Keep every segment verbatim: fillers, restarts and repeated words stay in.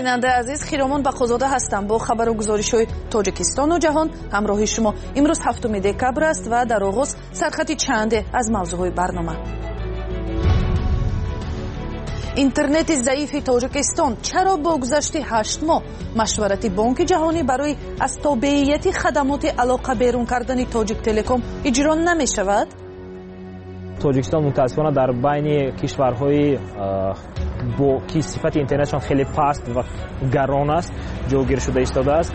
بیننده عزیز، خیرامان بقازاده هستم با خبر و گزارش‌های تاجیکستان و جهان همراه شما. امروز هفتم دکبر است و در آغاز سرخط چند از موضوعهای برنامه. اینترنت ضعیف تاجیکستان چرا با گذشت هشت ماه مشورت بانک جهانی برای از تابعیت خدمات علاقه بیرون کردن تاجیک تلکام اجرا نمی شود؟ تاجیکستان متاسفانه در بین کشورهای با کی صفت اینترنتشان خیلی پست و گران است جوگیر شده ایستاده است.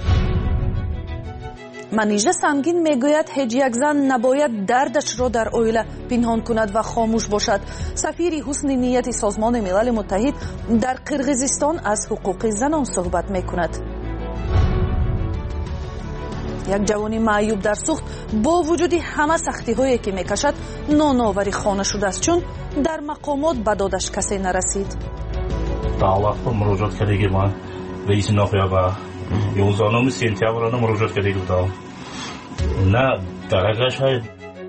منیژه سنگین میگوید هیچ یک زن نباید دردش را در اویله پنهان کند و خاموش باشد. سفیر حسن نیت سازمان ملل متحد در قرقیزستان از حقوق زنان صحبت میکند. یک جوانی معیوب در سوخت با وجود همه سختی هایی که میکشد نانآوری خانه شده است چون در مقامات به دادش کسی نرسید. دعوت پر مراجعات کردگی من رئیس ناخیا و یوزانوم سنتیابرانه مراجعات کردگی بودم نه درجهش های.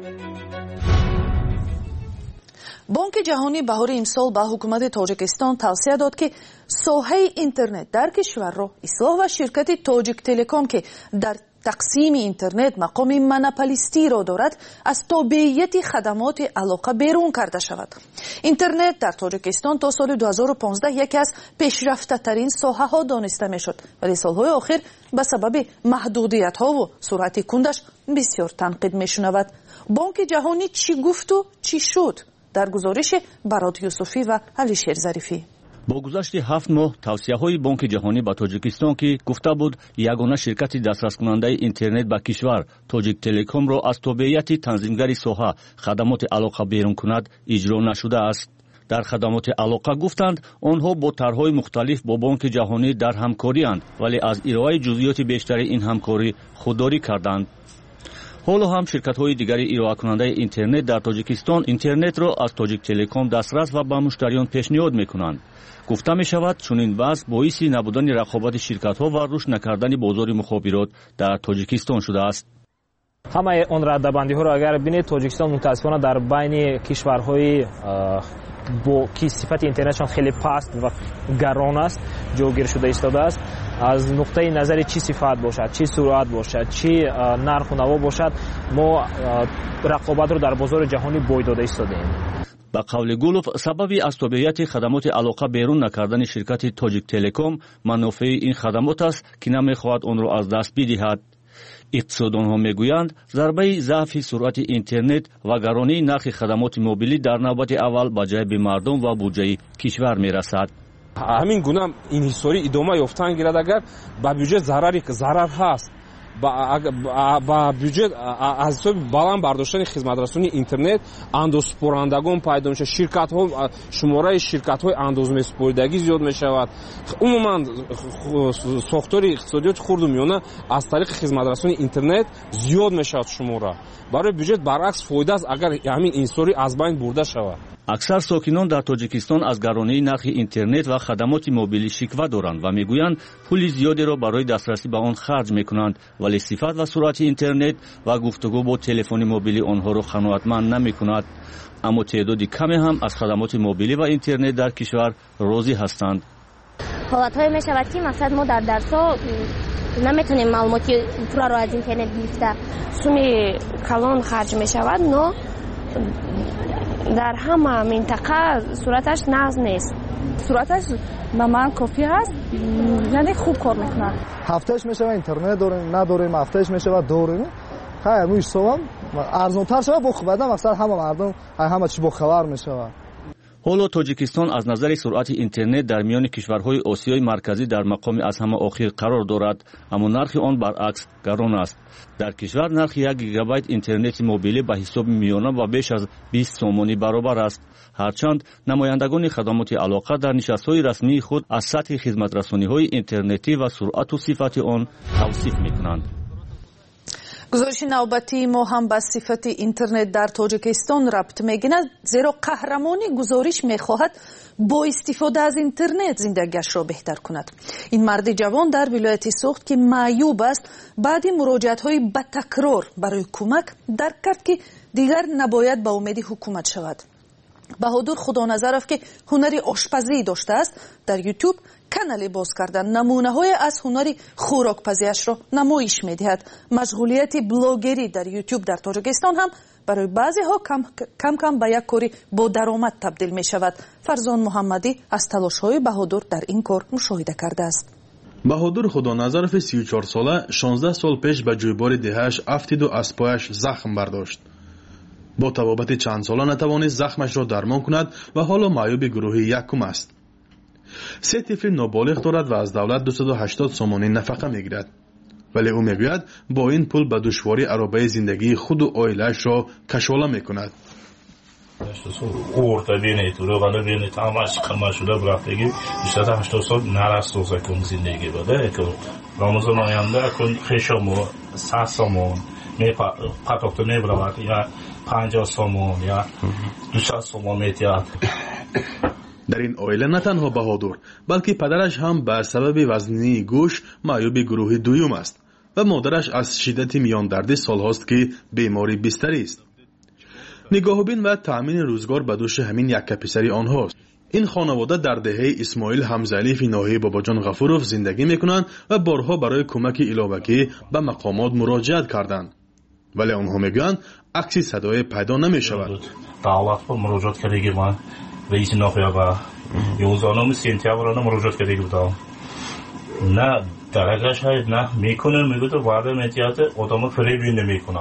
بانک جهانی بهار امسال به حکومت تاجیکستان توصیه داد که ساحه اینترنت در کشور را اصلاح و شرکت تاجیک تلکام که در تقسیم اینترنت مقام مناپولیستی را دارد از تابعیت خدمات علاقه بیرون کرده شود. اینترنت در تاجیکستان تا سال دو هزار و پانزده یکی از پیشرفته ترین ساحه ها دانسته می شد ولی سالهای آخر به سبب محدودیت ها و سرعت کندش بسیار تنقید می شنود. بانک جهانی چی گفت و چی شد؟ در گزارش براد یوسفی و علیشیر ظریفی. با گذشت هفت ماه توصیه‌های بانک جهانی به تاجیکستان که گفته بود یگانه شرکت دسترس کننده اینترنت به کشور تاجیک تلکام را از تابعیت تنظیمگری ساحه خدمات علاقه بیرون کند اجرا نشده است. در خدمات علاقه گفتند آنها با طرح‌های مختلف با بانک جهانی در همکاری‌اند ولی از ارائه جزئیات بیشتری این همکاری خودداری کردند. حالا هم شرکت‌های دیگری ارائه کننده اینترنت در تاجیکستان اینترنت را از تاجیک تلکام دسترس و به مشتریان پیشنهاد می‌کنند. گفته می شود چنین وضع باعث نبودن رقابت شرکت ها و رشد نکردن بازار مخابرات در تاجیکستان شده است. همه آن ردبندی ها را اگر ببینید تاجیکستان متاسفانه در بین کشورهای با کی صفت اینترنتشان خیلی پست و گران است جوگیر شده ایستاده است. از نقطه نظر چی صفت باشد، چی سرعت باشد، چی نرخ و نوا باشد ما رقابت را در بازار جهانی بوی داده ایستادیم. به قول گولوف سبب از تابعیت خدمات علاقه بیرون نکردن شرکت تاجیک تلکام منافع این خدمات است که نمیخواهد آن را از دست بدهد. اقتصاددانها میگویند ضربه ضعف سرعت اینترنت و گرانی نرخ خدمات موبیلی در نوبت اول به جیب مردم و بودجه کشور میرسد. همین گونه انحصاری ادامه یافتن گیرد اگر به بودجه ضرری که ضرر هست با بودجه از حساب بالان برداشتن خدمترسانی اینترنت اندوزسپرندگان پیدا میشه، شرکت ها شماره شرکت های اندوزسپردگی زیاد میشود. عموما ساختار اقتصادیات خرد و میانه از طریق خدمترسانی اینترنت زیاد میشود شماره. برای بودجه برعکس فایده است اگر همین انحصاری از بین برده شود. اکثر ساکنان در تاجیکستان از گرانی نرخ اینترنت و خدمات موبیلی شکوه دارند و میگویند پول زیادی را برای دسترسی به آن خرج میکنند ولی صفت و سرعت اینترنت و گفتگو با تلفن موبیلی آنها را قناعتمند نمیکند. اما تعداد کمی هم از خدمات موبیلی و اینترنت در کشور راضی هستند. حالت‌های میشود که مثلا ما در درس‌ها نمیتونیم معلوماتی پورا را از اینترنت گرفته سومی کلان خرج میشود نه در همه منطقه صورتش نقض نیست. صورتش به من کافی هست یعنی خوب کار میکنه. هفتهش میشود اینترنت داریم نداریم هفتهش میشود داریم خیر موش سوام ارزانتر شود با خبردن مقصد همه مردم همه چی با خبر میشود. حالا تاجیکستان از نظر سرعت اینترنت در میان کشورهای آسیای مرکزی در مقام از همه آخر قرار دارد اما نرخ آن برعکس گران است. در کشور نرخ یک گیگابایت اینترنت موبیلی به حساب میانه و بیش از بیست سومانی برابر است. هرچند نمایندگان خدمات علاقه در نشست‌های رسمی خود از سطح خدمت‌رسانی‌های اینترنتی و سرعت و صفت آن توصیف می‌کنند. گزارش نوبتی ما هم به صفت اینترنت در تاجیکستان ربط میگیرد زیرا قهرمان گزارش میخواهد با استفاده از اینترنت زندگیش را بهتر کند. این مرد جوان در ولایت سوخت که معیوب است بعد مراجعت های به تکرار برای کمک درک کرد که دیگر نباید به امید حکومت شود. بهادر خدا نظرف که هنر آشپزی داشته است در یوتیوب کانالی باز کردن نمونه های از هنر خوراکپزیش را نمایش میدهد. مشغولیت بلاگری در یوتیوب در تاجیکستان هم برای بعضی ها کم کم, کم به یک کاری با درآمد تبدیل می شود. فرزان محمدی از تلاش های بهادر در این کار مشاهده کرده است. بهادر خدانظرف سی و چهار ساله شانزده سال پیش به جویبار دهش افتید و از پایش زخم برداشت. با طبابت چند ساله نتوانست زخمش را درمان کند و حالا معیوب گروه یکم است. سه طفل نابالغ دارد و از دولت دویست و هشتاد سومانی نفقه میگیرد. ولی او میگوید با این پول به دشواری عربه زندگی خود و عائله‌اش را کشاله میکند. Orta beni turg'ani beni tamash qilmashuda biraqdagi ishda هشتاد سال narastoza kun zindagi bada ku Ramazon oyında kun xeshomo sasomo me patokto ne bravat ya پنجاه سومون یا دویست سومون میتیاد. در این عائله نه تنها بهادر بلکه پدرش هم به سبب وزنی گوش معیوب گروه دوم است و مادرش از شدت میان دردی سالهاست که بیماری بستری است. نگاهبین و تأمین روزگار به دوش همین یک پسری آنهاست. این خانواده در دهه اسماعیل حمزه‌علی فی ناحیه باباجان غفورov زندگی میکنند و بارها برای کمک علاوه‌ای به مقامات مراجعت کردند. ولی آنها میگویند عکسی صدای پیدا نمیشود. دولت با مراجعت کردگی من رئیس ناحیه با یازدهم سپتامبر مراجعت کردگی بودم. نه درگاش های نه میکنه میگه تو وارد میتیات آدم فریبی نمیکنه.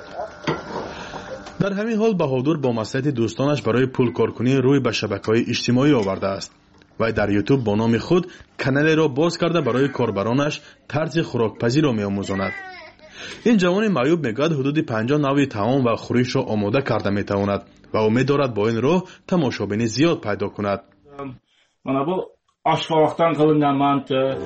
در همین حال بهادر با مصلحت دوستانش برای پول کارکنی روی به شبکه‌های اجتماعی آورده است و در یوتیوب با نام خود کانالی را باز کرده برای کاربرانش طرز خوراکپزی را می‌آموزاند. این جوان معیوب میگوید حدود پنجاه نوع طعام و خورش را آماده کرده میتواند و امید دارد با این راه تماشابین زیاد پیدا کند. من ابو آشفاختن قلندم.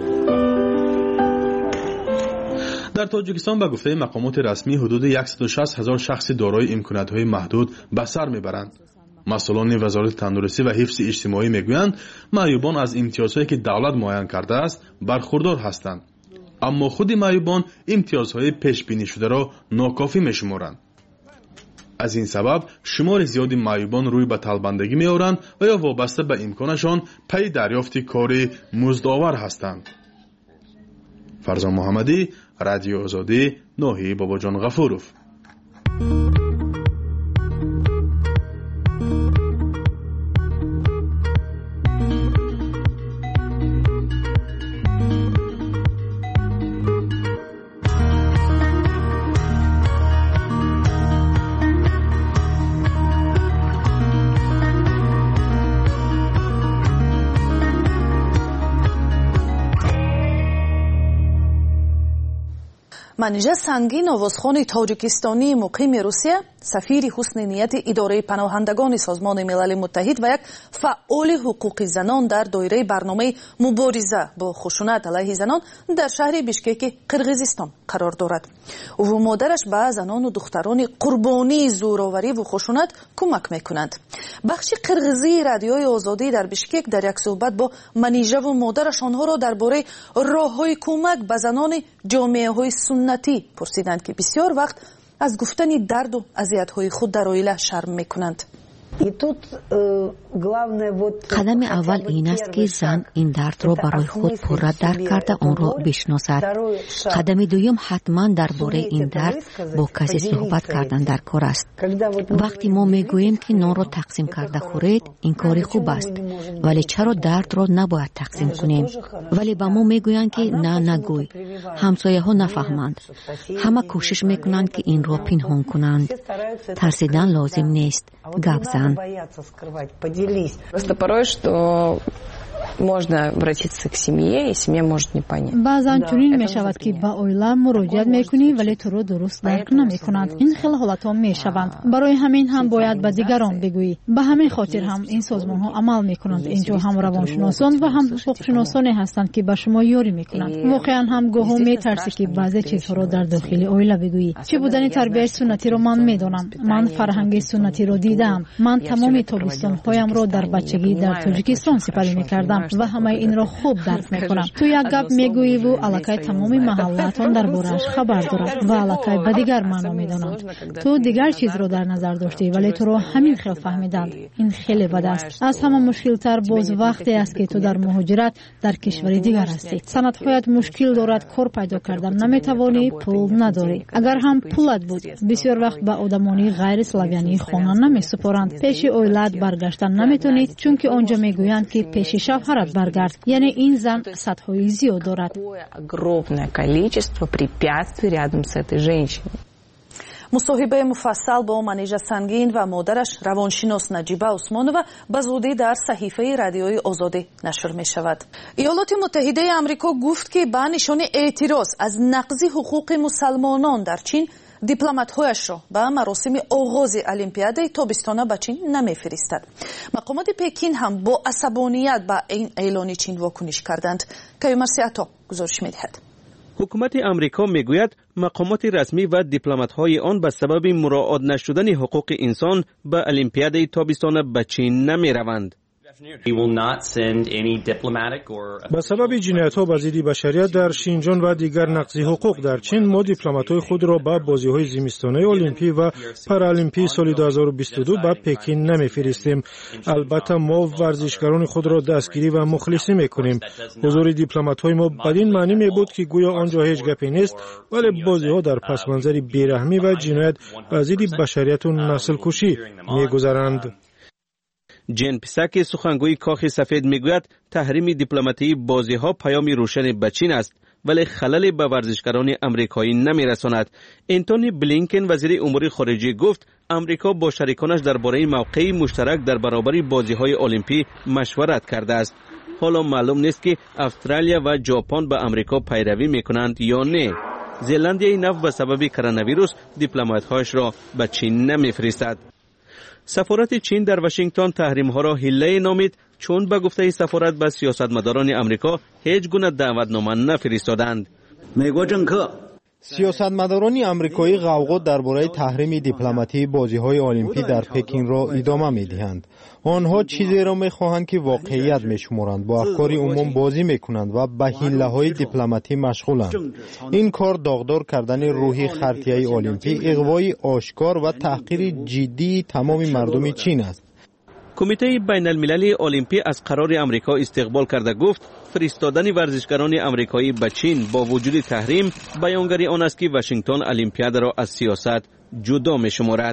در تاجیکستان به گفته مقامات رسمی حدود صد و شصت هزار شخص دارای امکانات‌های محدود به سر میبرند. مسئولان وزارت تندرستی و حفظ اجتماعی میگویند معیوبان از امتیازهایی که دولت معین کرده است برخوردار هستند. اما خود معیوبان امتیازهای پیش بینی شده را ناکافی میشمارند. از این سبب شمار زیادی معیوبان روی به طلبندگی میآورند و یا وابسته به امکانشان پی دریافت کاری مزدآور هستند. فرزان محمدی، رادیو آزادی، ناحیه باباجان غفورov. منیژه سنگین آوازخوان تاجیکستانی مقیم روسیه سفیر حسن نیت اداره پناهندگان سازمان ملل متحد و یک فعال حقوق زنان در دایره برنامه مبارزه با خشونت علیه زنان در شهر بیشکک قرقیزستان قرار دارد. او و مادرش به زنان و دختران قربانی زورآوری و خشونت کمک میکنند. بخش قرقیزی رادیوی آزادی در بیشکک در یک صحبت با منیژه و مادرش آنها را درباره راههای کمک به زنان جامعه های سنتی پرسیدند که بسیار وقت از گفتن درد و اذیت‌های خود در عائله شرم می‌کنند. قدم اول این است که زن این درد را برای خود پررد درک کرده آن را بشناسد. قدم دوم حتما درباره این درد با کسی صحبت کردن در کار است. وقتی ما میگوییم که نان را تقسیم کرده خورید این کاری خوب است، ولی چرا درد را نباید تقسیم کنیم؟ ولی با ما میگویند که نه نگوی. همسایه ها نفهمند. همه کوشش میکنند که این را پنهان کنند. ترسیدن لازم نیست. گپ زن. Просто порой, что можно обратиться к семье, и семья может не понять. بعضن چنین می شود که با عائله مراجعت میکنی ولی تو رو درست درک نمیکنند. این خیلی حالت ها می شوند. برای همین هم باید به دیگران بگویی. به همین خاطر هم این سازمان ها عمل میکنند. اینجا هم روانشناسان و هم حقوق شناسانی هستند که به شما یاری میکنند. واقعا هم گاهی میترسی که بعضی چیزها رو در داخل عائله بگویی. چه بودن تربیت سنتی رو من میدونم. من فرهنگ سنتی رو دیدم. من تمام تابستان هایم رو در بچگی در تاجیکستان سپری میکردم. ҳастам ва ҳамаи инро хуб дарк мекунам. ту як гап мегӯиву аллакай тамоми маҳаллаатон дар борааш хабар дорад ва аллакай ба дигар маъно медонанд. ту дигар чизро дар назар доштӣ, вале туро ҳамин хел фаҳмиданд. ин хеле бад аст. аз ҳама мушкилтар боз вақте аст ки ту дар муҳоҷират дар кишвари дигар ҳастӣ. санадҳоят мушкил дорад, кор пайдо кардан наметавонӣ, пул надорӣ. агар ҳам пулат буд, бисёр вақт ба одамони ғайри славянӣ хона намесупоранд. пеши оилаат баргаштан наметонӣ, чунки онҷо мегӯянд ки пеши шавҳарат баргард. яъне ин зан садҳои зиёд дорад. огромное количество препятствий рядом с этой женщиной. мусоҳибаи муфассал бо манижа сангин ва модараш равоншинос наҷиба усмонова ба зудӣ дар саҳифаи радиои озодӣ нашр мешавад. иёлоти муттаҳидаи амрико гуфт ки ба нишони эътироз аз нақзи ҳуқуқи мусалмонон дар чин дипломатҳояшро ба маросими оғози олимпиадаи тобистона ба чин намефиристад. мақомоти пекин ҳам бо асабоният ба ин эълони чин вокуниш карданд. каюмарси ато гузориш медиҳад. ҳукумати амрико мегӯяд мақомоти расмӣ ва дипломатҳои он ба сабаби муроот нашудани ҳуқуқи инсон ба олимпиадаи тобистона ба чин намераванд. ба сабаби ҷиноятҳо ба зидди башарият дар шинҷон ва дигар нақзи ҳуқуқ дар чин, мо дипломатҳои худро ба бозиҳои зимистонаи олимпӣ ва паралимпии соли ду ҳазору бисту ду ба Пекин намефиристем. албатта мо варзишгарони худро дастгирӣ ва мухлисӣ мекунем. ҳузури дипломатҳои мо бадин маънӣ мебуд, ки гӯё он ҷо ҳеҷ гапе нест, вале бозиҳо дар пасманзари бераҳмӣ ва ҷиноят ба зидди башарияту наслкушӣ мегузаранд. جن پسک سخنگوی کاخ سفید میگوید تحریم دیپلماتی بازی‌ها پیامی روشن به چین است ولی خلل به ورزشکاران آمریکایی نمیرساند. انتونی بلینکن وزیر امور خارجه گفت آمریکا با شریکانش درباره موقعی مشترک در برابر بازی‌های المپی مشورت کرده است. حالا معلوم نیست که استرالیا و ژاپن به آمریکا پیروی میکنند یا نه. زلندیای نو به سبب کرونا ویروس دیپلمات‌هایش را به چین نمیفرستد. سفارت چین در واشنگتن تحریم ها را حیله نامید چون به گفته سفارت به سیاستمداران آمریکا هیچ گونه دعوتنامه نفرستادند. سیاستمداران آمریکایی غوغا درباره تحریم دیپلماتی بازی‌های المپی در پکین را ادامه می‌دهند. آنها چیزی را می‌خواهند که واقعیت می‌شمارند، با افکار عموم بازی می‌کنند و به حیله‌های دیپلماتی مشغولند. این کار داغدار کردن روحی خرطیه المپی، اغوای آشکار و تحقیر جدی تمام مردم چین است. کمیته بین المللی المپی از قرار آمریکا استقبال کرده گفت فرستادن ورزشکاران آمریکایی به چین با وجود تحریم بیانگری آن است که واشنگتن المپیاد را از سیاست جدا می‌شمارد.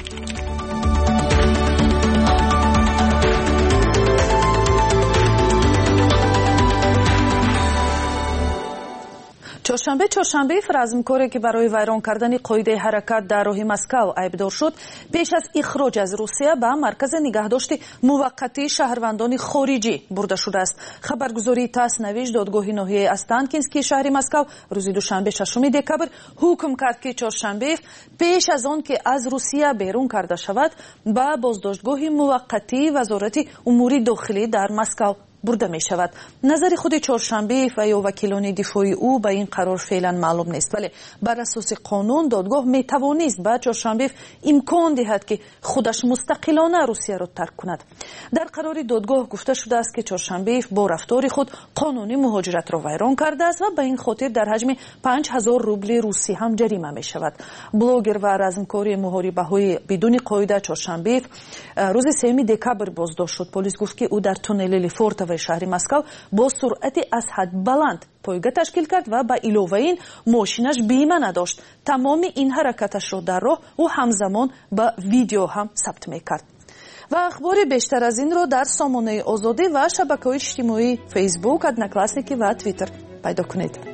چهارشنبه چهارشنبه رزمکاری که برای ویران کردن قاعده حرکت در راه مسکو ایبدار شد پیش از اخراج از روسیه به مرکز نگهداشت موقتی شهروندان خارجی برده شده است. خبرگزاری تاس نوشت دادگاه ناحیه استانکینسکی شهر مسکو روز دوشنبه ششم دکبر حکم کرد که چهارشنبه پیش از آن که از روسیه بیرون کرده شود به بازداشتگاه موقتی وزارت امور داخلی در مسکو برده می شود. نظر خود چهارشنبه و یا وکیلان دفاعی او به این قرار فعلا معلوم نیست، ولی بر اساس قانون دادگاه می توانست به چهارشنبه امکان دهد که خودش مستقلانه روسیه را ترک کند. در قرار دادگاه گفته شده است که چهارشنبه با رفتار خود قانون مهاجرت را ویران کرده است و به این خاطر در حجم پنج هزار روبل روسی هم جریمه می شود. بلاگر و رزمکار محاربه‌های بدون قاعده چهارشنبه روز سوم دکبر بازداشت شد. پلیس گفت که او در تونل لیفورت و شهر مسکو با سرعت از حد بلند پایگاه تشکیل کرد و با علاوه این ماشینش بیمه نداشت. تمام این حرکتش را در راه و همزمان با ویدیو هم ثبت میکرد. و اخبار بیشتر از این را در سامانه آزادی و شبکه‌های اجتماعی فیسبوک، ادناکلاسیکی و توییتر پیدا کنید.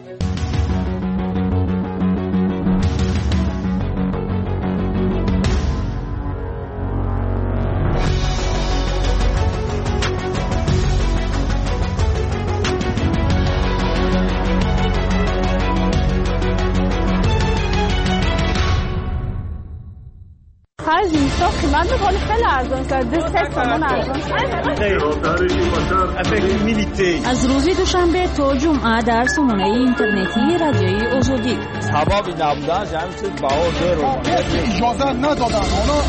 خرج میسا قیمت میکنه خیلی ارزان است. دو سه تومن ارزان است. از روز دوشنبه تا جمعه در سامانه اینترنتی رادیوی آزادی سبب نبودن جمعیت بهار اجازه ندادن.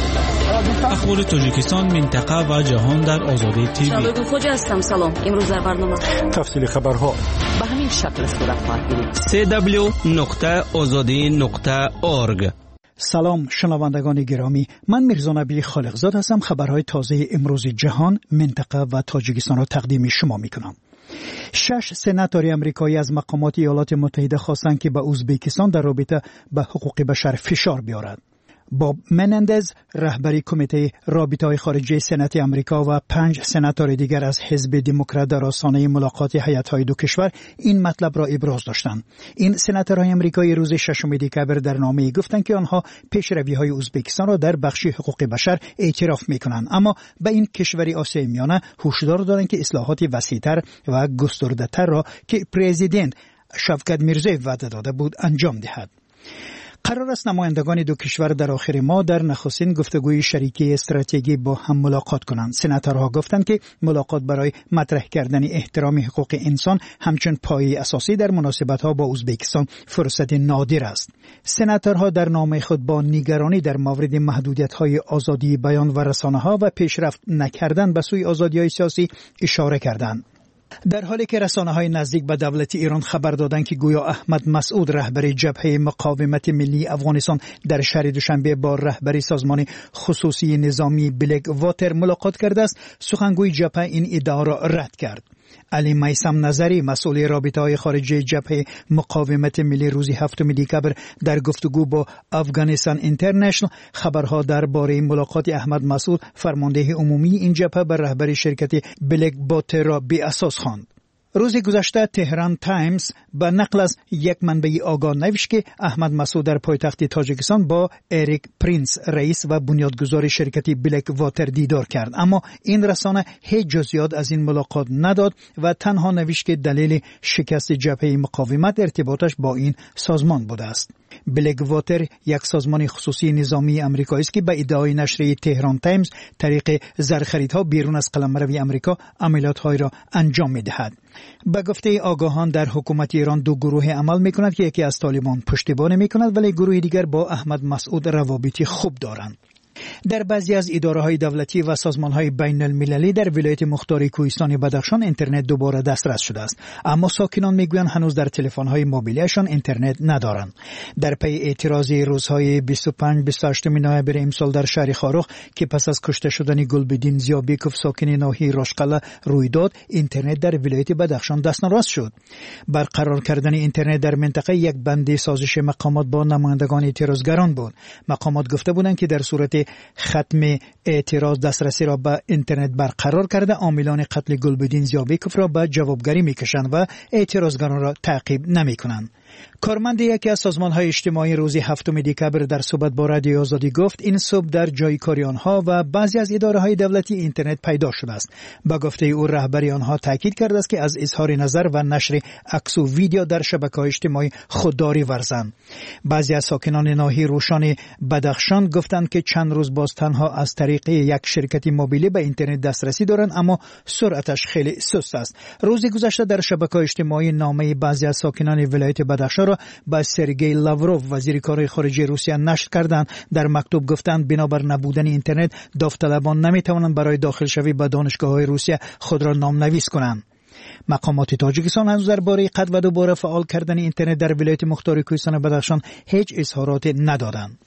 اخبار تاجیکستان، منطقه و جهان در آزادی تیوی. شباب خوجا هستم. سلام. امروز در برنامه تفصیل خبرها به همین شکل صورت خواهد گرفت. سی دبلیو نقطه آزادی نقطه اورگ. سلام شنوندگان گرامی، من میرزا نبی خالقزاد هستم. خبرهای تازه امروز جهان، منطقه و تاجیکستان را تقدیم شما میکنم. شش سناتور آمریکایی از مقامات ایالات متحده خواستند که به ازبکستان در رابطه به حقوق بشر فشار بیارد. باب منندز رهبری کمیته رابطه‌های خارجی سنات آمریکا و پنج سناتور دیگر از حزب دموکرات در آستانه ملاقات هیئت‌های دو کشور این مطلب را ابراز داشتند. این سناتورهای آمریکایی روز ششم دکامبر در نامه‌ای گفتند که آنها پیشروی‌های ازبکستان را در بخش حقوق بشر اعتراف می‌کنند، اما به این کشوری آسیای میانه هشدار دادند که اصلاحات وسیع‌تر و گسترده‌تر را که پرزیدنت شوکت میرزویف وعده داده بود انجام دهد. قرار است نمایندگان دو کشور در آخر ماه در نخستین گفتگوی شریکی استراتژیکی با هم ملاقات کنند. سناتورها گفتند که ملاقات برای مطرح کردن احترام حقوق انسان همچون پایه اساسی در مناسبت‌ها با ازبکستان فرصت نادر است. سناتورها در نامه خود با نگرانی در مورد محدودیت‌های آزادی بیان و رسانه‌ها و پیشرفت نکردن به سوی آزادی‌های سیاسی اشاره کردند. در حالی که رسانه‌های نزدیک به دولت ایران خبر دادند که گویا احمد مسعود رهبر جبهه مقاومت ملی افغانستان در شهر دوشنبه با رهبری سازمان خصوصی نظامی بلک واتر ملاقات کرده است، سخنگوی جبهه این ادعا را رد کرد. علی میثم نظری مسئول رابطه‌های خارجی جبهه مقاومت ملی روز هفتم دکامبر در گفتگو با افغانستان اینترنشنال خبرها درباره ملاقات احمد مسعود فرمانده عمومی این جبهه بر رهبری شرکت بلک واتر را بی اساس خواند. روز گذشته تهران تایمز با نقل از یک منبع آگاه نوشت که احمد مسعود در پایتخت تاجیکستان با اریک پرینس رئیس و بنیادگذار شرکت بلک واتر دیدار کرد، اما این رسانه هیچ جزئیات از این ملاقات نداد و تنها نوشت که دلیل شکست جبهه مقاومت ارتباطش با این سازمان بوده است. بلک واتر یک سازمان خصوصی نظامی آمریکایی است که به ادعای نشریه تهران تایمز طریق زرخریدها بیرون از قلمرو آمریکا عملیات‌های را انجام می‌دهد. به گفته آگاهان در حکومت ایران دو گروه عمل می‌کنند که یکی از طالبان پشتیبانی می‌کند ولی گروه دیگر با احمد مسعود روابطی خوب دارند. در بعضی از اداره‌های دولتی و سازمان‌های بین‌المللی در ولایت مختار کوهستان بدخشان اینترنت دوباره دسترس شده است، اما ساکنان میگویند هنوز در تلفن‌های موبیلیشان اینترنت ندارند. در پی اعتراض روزهای بیست و پنج بیست و هشت نوامبر امسال در شهر خاروخ که پس از کشته شدن گلبدین زیابیکوف ساکن ناحیه راشقله روی داد، اینترنت در ولایت بدخشان دستنراست شد. برقرار کردن اینترنت در منطقه یک بند سازش مقامات با نمایندگان اعتراضگران بود. مقامات گفته بودند که در صورت ختم اعتراض دسترسی را به اینترنت برقرار کرده عاملان قتل گلبدین زیابیکوف را به جوابگری میکشند و اعتراضگران را تعقیب نمیکنند. کارمند یکی از سازمان‌های اجتماعی روز هفتم دکامبر در صحبت با رادیو آزادی گفت این صبح در جای کاری آنها و بعضی از اداره‌های دولتی اینترنت پیدا شده است. با گفته او رهبری آنها تاکید کرده است که از اظهار نظر و نشر عکس و ویدیو در شبکه‌های اجتماعی خودداری ورزند. بعضی از ساکنان ناحیه روشان بدخشان گفتند که چند روز باز تنها از طریق یک شرکت موبیلی به اینترنت دسترسی دارند، اما سرعتش خیلی سست است. روز گذشته در شبکه‌های اجتماعی نامه بعضی از ساکنان ولایت بدخشان را با سرگئی لاوروف وزیر کار خارجه روسیه نشر کردند. در مکتوب گفتند بنابر نبودن اینترنت داوطلبان نمیتوانند برای داخل شوی به دانشگاه‌های روسیه خود را نامنویس کنند. مقامات تاجیکستان هنوز درباره قطع و دوباره فعال کردن اینترنت در ولایت مختار کوهستان بدخشان هیچ اظهارات ندادند.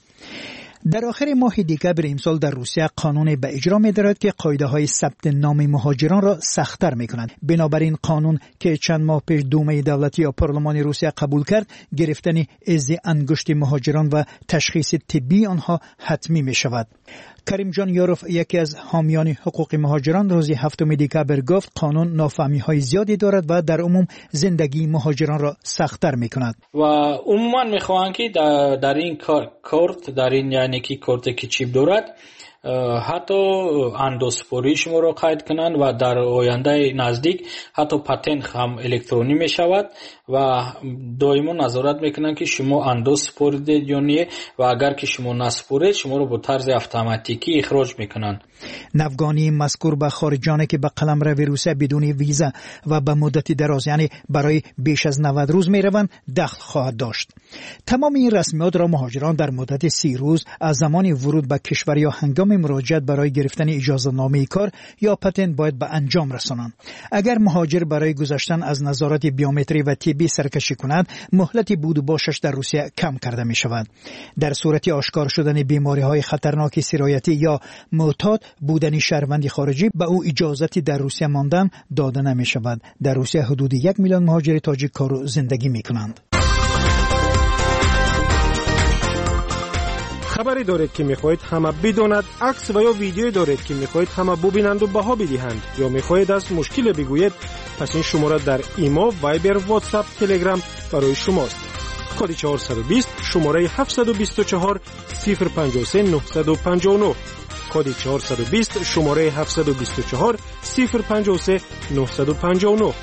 در آخر ماه دکامبر امسال در روسیه قانون به اجرا می‌دارد که قاعده‌های ثبت نام مهاجران را سخت‌تر می‌کند. بنابراین قانون که چند ماه پیش دومه دولتی یا پارلمان روسیه قبول کرد، گرفتن از انگشت مهاجران و تشخیص طبی آنها حتمی می‌شود. کریم جان یاروف یکی از حامیان حقوق مهاجران روز هفتم دکامبر گفت قانون نافهمی‌های زیادی دارد و در عموم زندگی مهاجران را سخت‌تر می‌کند. و عموما می‌خواهند که در, در این کارت در این یعنی که کارت که چیپ دارد ҳатто андозпории шуморо қайд кунанд ва дар ояндаи наздик ҳатто патент ҳам электронӣ мешавад ва доимо назорат мекунанд ки шумо андоз супоридед ё не ва агар ки шумо насупоред шуморо бо тарзи автоматикӣ ихроҷ мекунанд. نفگانی مذکور به خارجانی که به قلمرو روسیه بدون ویزا و به مدت دراز یعنی برای بیش از نود روز می روند دخل خواهد داشت. تمام این رسمیات را مهاجران در مدت سی روز از زمان ورود به کشور یا هنگام مراجعت برای گرفتن اجازه نامه کار یا پتنت باید به انجام رسانند. اگر مهاجر برای گذشتن از نظارت بیومتری و طبی سرکشی کند مهلت بود و باشش در روسیه کم کرده می شود. در صورت آشکار شدن بیماری های خطرناک سرایتی یا معتاد بودن شهروندی خارجی به او اجازتی در روسیه ماندن داده نمی شود. در روسیه حدود یک میلیون مهاجر تاجیک کار و زندگی می کنند. خبری دارید که میخواهید همه بداند، عکس و یا ویدیویی دارید که میخواهید همه ببینند و بها بدهند یا میخواهید از مشکل بگویید، پس این شماره در ایما، وایبر، واتساپ، تلگرام برای شماست. کد چهارصد و بیست شماره هفتصد و بیست و چهار صفر پنجاه و سه نهصد و پنجاه و نه کد چهارصد و بیست شماره هفتصد و بیست و چهار صفر پنجاه و سه نهصد و پنجاه و نه.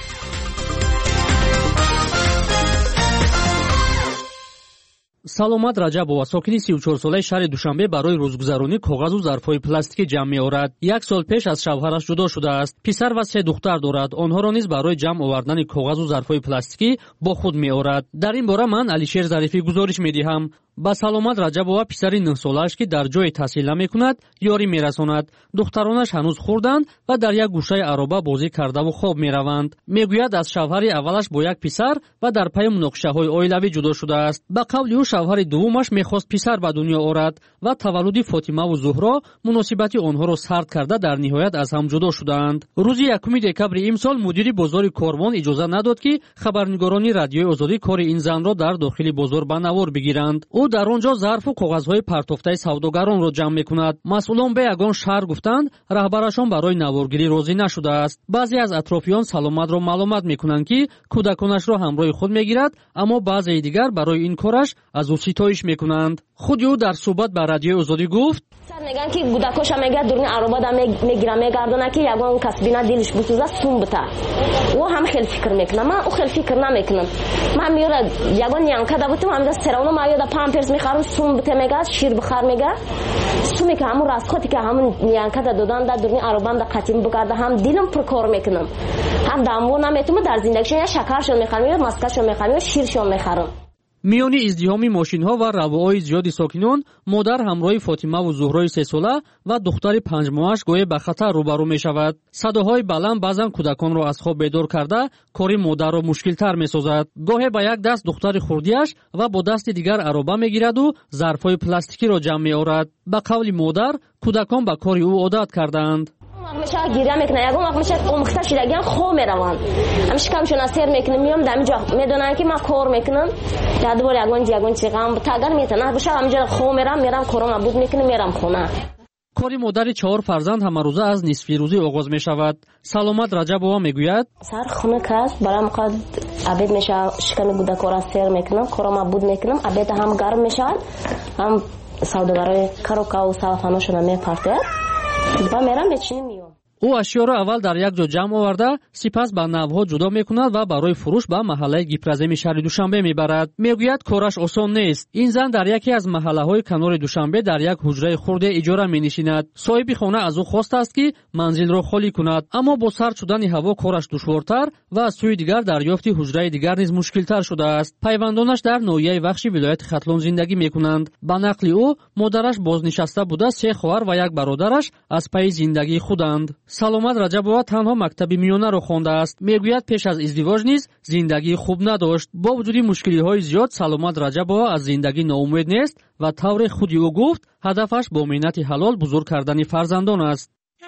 саломат раҷабова сокини си و چهار солаи шаҳри душанбе барои рӯзгузаронӣ коғазу зарфҳои пластикӣ ҷамъ меорад. як сол пеш аз шавҳараш ҷудо шудааст. писар ва се духтар дорад. онҳоро низ барои ҷамъ овардани коғазу зарфҳои пластикӣ бо худ меорад. дар ин бора ман алишер зарифӣ гузориш медиҳам. ба саломат раҷабова писари нӯҳ-солааш ки дар ҷое таҳсил намекунад ёрӣ мерасонад. духтаронаш ҳанӯз хурданд ва дар як гӯшаи ароба бозӣ кардаву хоб мераванд. мегӯяд аз шавҳари аввалаш бо як писар ва дар пайи муноқишаҳои оилавӣ ҷудо шудааст. ба қавли ӯ шавҳари дуввумаш мехост писар ба дунё орад ва таваллуди фотимаву зуҳро муносибати онҳоро сард карда дар ниҳоят аз ҳам ҷудо шудаанд. рӯзи якуми декабри имсол мудири бозори Корвон иҷоза надод ки хабарнигорони радиои озодӣ кори ин занро дар дохили бозор ба навор бигиранд. ӯ дар онҷо зарфу коғазҳои партофтаи савдогаронро ҷамъ мекунад. масъулон ба ягон шаҳр гуфтанд раҳбарашон барои наворгирӣ розӣ нашудааст. баъзе аз атрофиён саломатро маълумат мекунанд ки кӯдаконашро ҳамроҳи худ мегирад, аммо баъзеи дигар барои ин кораш аз ӯ ситоиш мекунанд. худи ӯ дар суҳбат ба радиои озодӣ гуфт: меган ки гудакоша мега дурни аробада мегира мегардона ки ягон касбина дилиш бусуза сум бита. ӯ ҳам хел фикр мекунам. ман ӯ хел фикр намекунам. ман меёра ягон янкада бутам ҳамда серавно ма ёда памперс мехарам сум бита мега шир бихар мега суме ки ҳамун расходи ки ҳамун янкада додан да дурни аробам да қатим бикарда ҳам дилам пуркор мекунам. ҳам дамво наметума дар зиндагишон я шакаршон мехарам ё маскашон мехарам ё ширшон мехарам. миёни издиҳоми мошинҳо ва равоҳои зиёди сокинон модар ҳамроҳи фотимаву зуҳрои сесола ва духтари панҷмоҳаш гоҳе ба хатар рӯбарӯ мешавад. садоҳои баланд баъзан кӯдаконро аз хоб бедор карда кори модарро мушкилтар месозад. гоҳе ба як даст духтари хурдиаш ва бо дасти дигар ароба мегираду зарфҳои пластикиро ҷамъ меорад. ба қавли модар кӯдакон ба кори ӯ одат кардаанд. меша гиря мекунам ягон вақт меша омӯхта шидагиам хоб мераванд. ҳамиш камшона сер мекунам миём дамиҷо медонам ки ман кор мекунам ядбор ягон ягон чиғам тагар метана боша ҳамиҷо хоб мерам мерам корам абуд мекунам мерам хона. кори модари чаҳор фарзанд ҳамарӯза аз нисфирӯзӣ оғоз мешавад. саломат раҷабова мегӯяд: сар хунук аст барам қад абед меша шиками гудакора сер мекунам корам абуд мекунам абеда ҳам гарм мешавад ҳам савдогарои карокаву сафаношона мепартояд ба мерам бечиним миём. ӯ ашёро аввал дар як ҷо ҷамъ оварда сипас ба навъҳо ҷудо мекунад ва барои фурӯш ба маҳаллаи гипраземи шаҳри душанбе мебарад. мегӯяд кораш осон нест. ин зан дар яке аз маҳаллаҳои канори душанбе дар як ҳуҷраи хурде иҷора менишинад. соҳиби хона аз ӯ хостааст ки манзилро холӣ кунад, аммо бо сард шудани ҳаво кораш душвортар ва аз сӯи дигар дарёфти ҳуҷраи дигар низ мушкилтар шудааст. пайвандонаш дар ноҳияи вахши вилояти хатлон зиндагӣ мекунанд. ба нақли ӯ модараш бознишаста буда се хоҳар ва як бародараш аз пайи зиндагии худанд. саломат раҷабова танҳо мактаби миёнаро хондааст. мегӯяд пеш аз издивоҷ низ зиндагии хуб надошт. бо вуҷуди мушкилиҳои зиёд саломат раҷабова аз зиндагӣ ноумед нест ва тавре худи ӯ гуфт ҳадафаш бо меҳнати ҳалол бузург кардани фарзандон аст.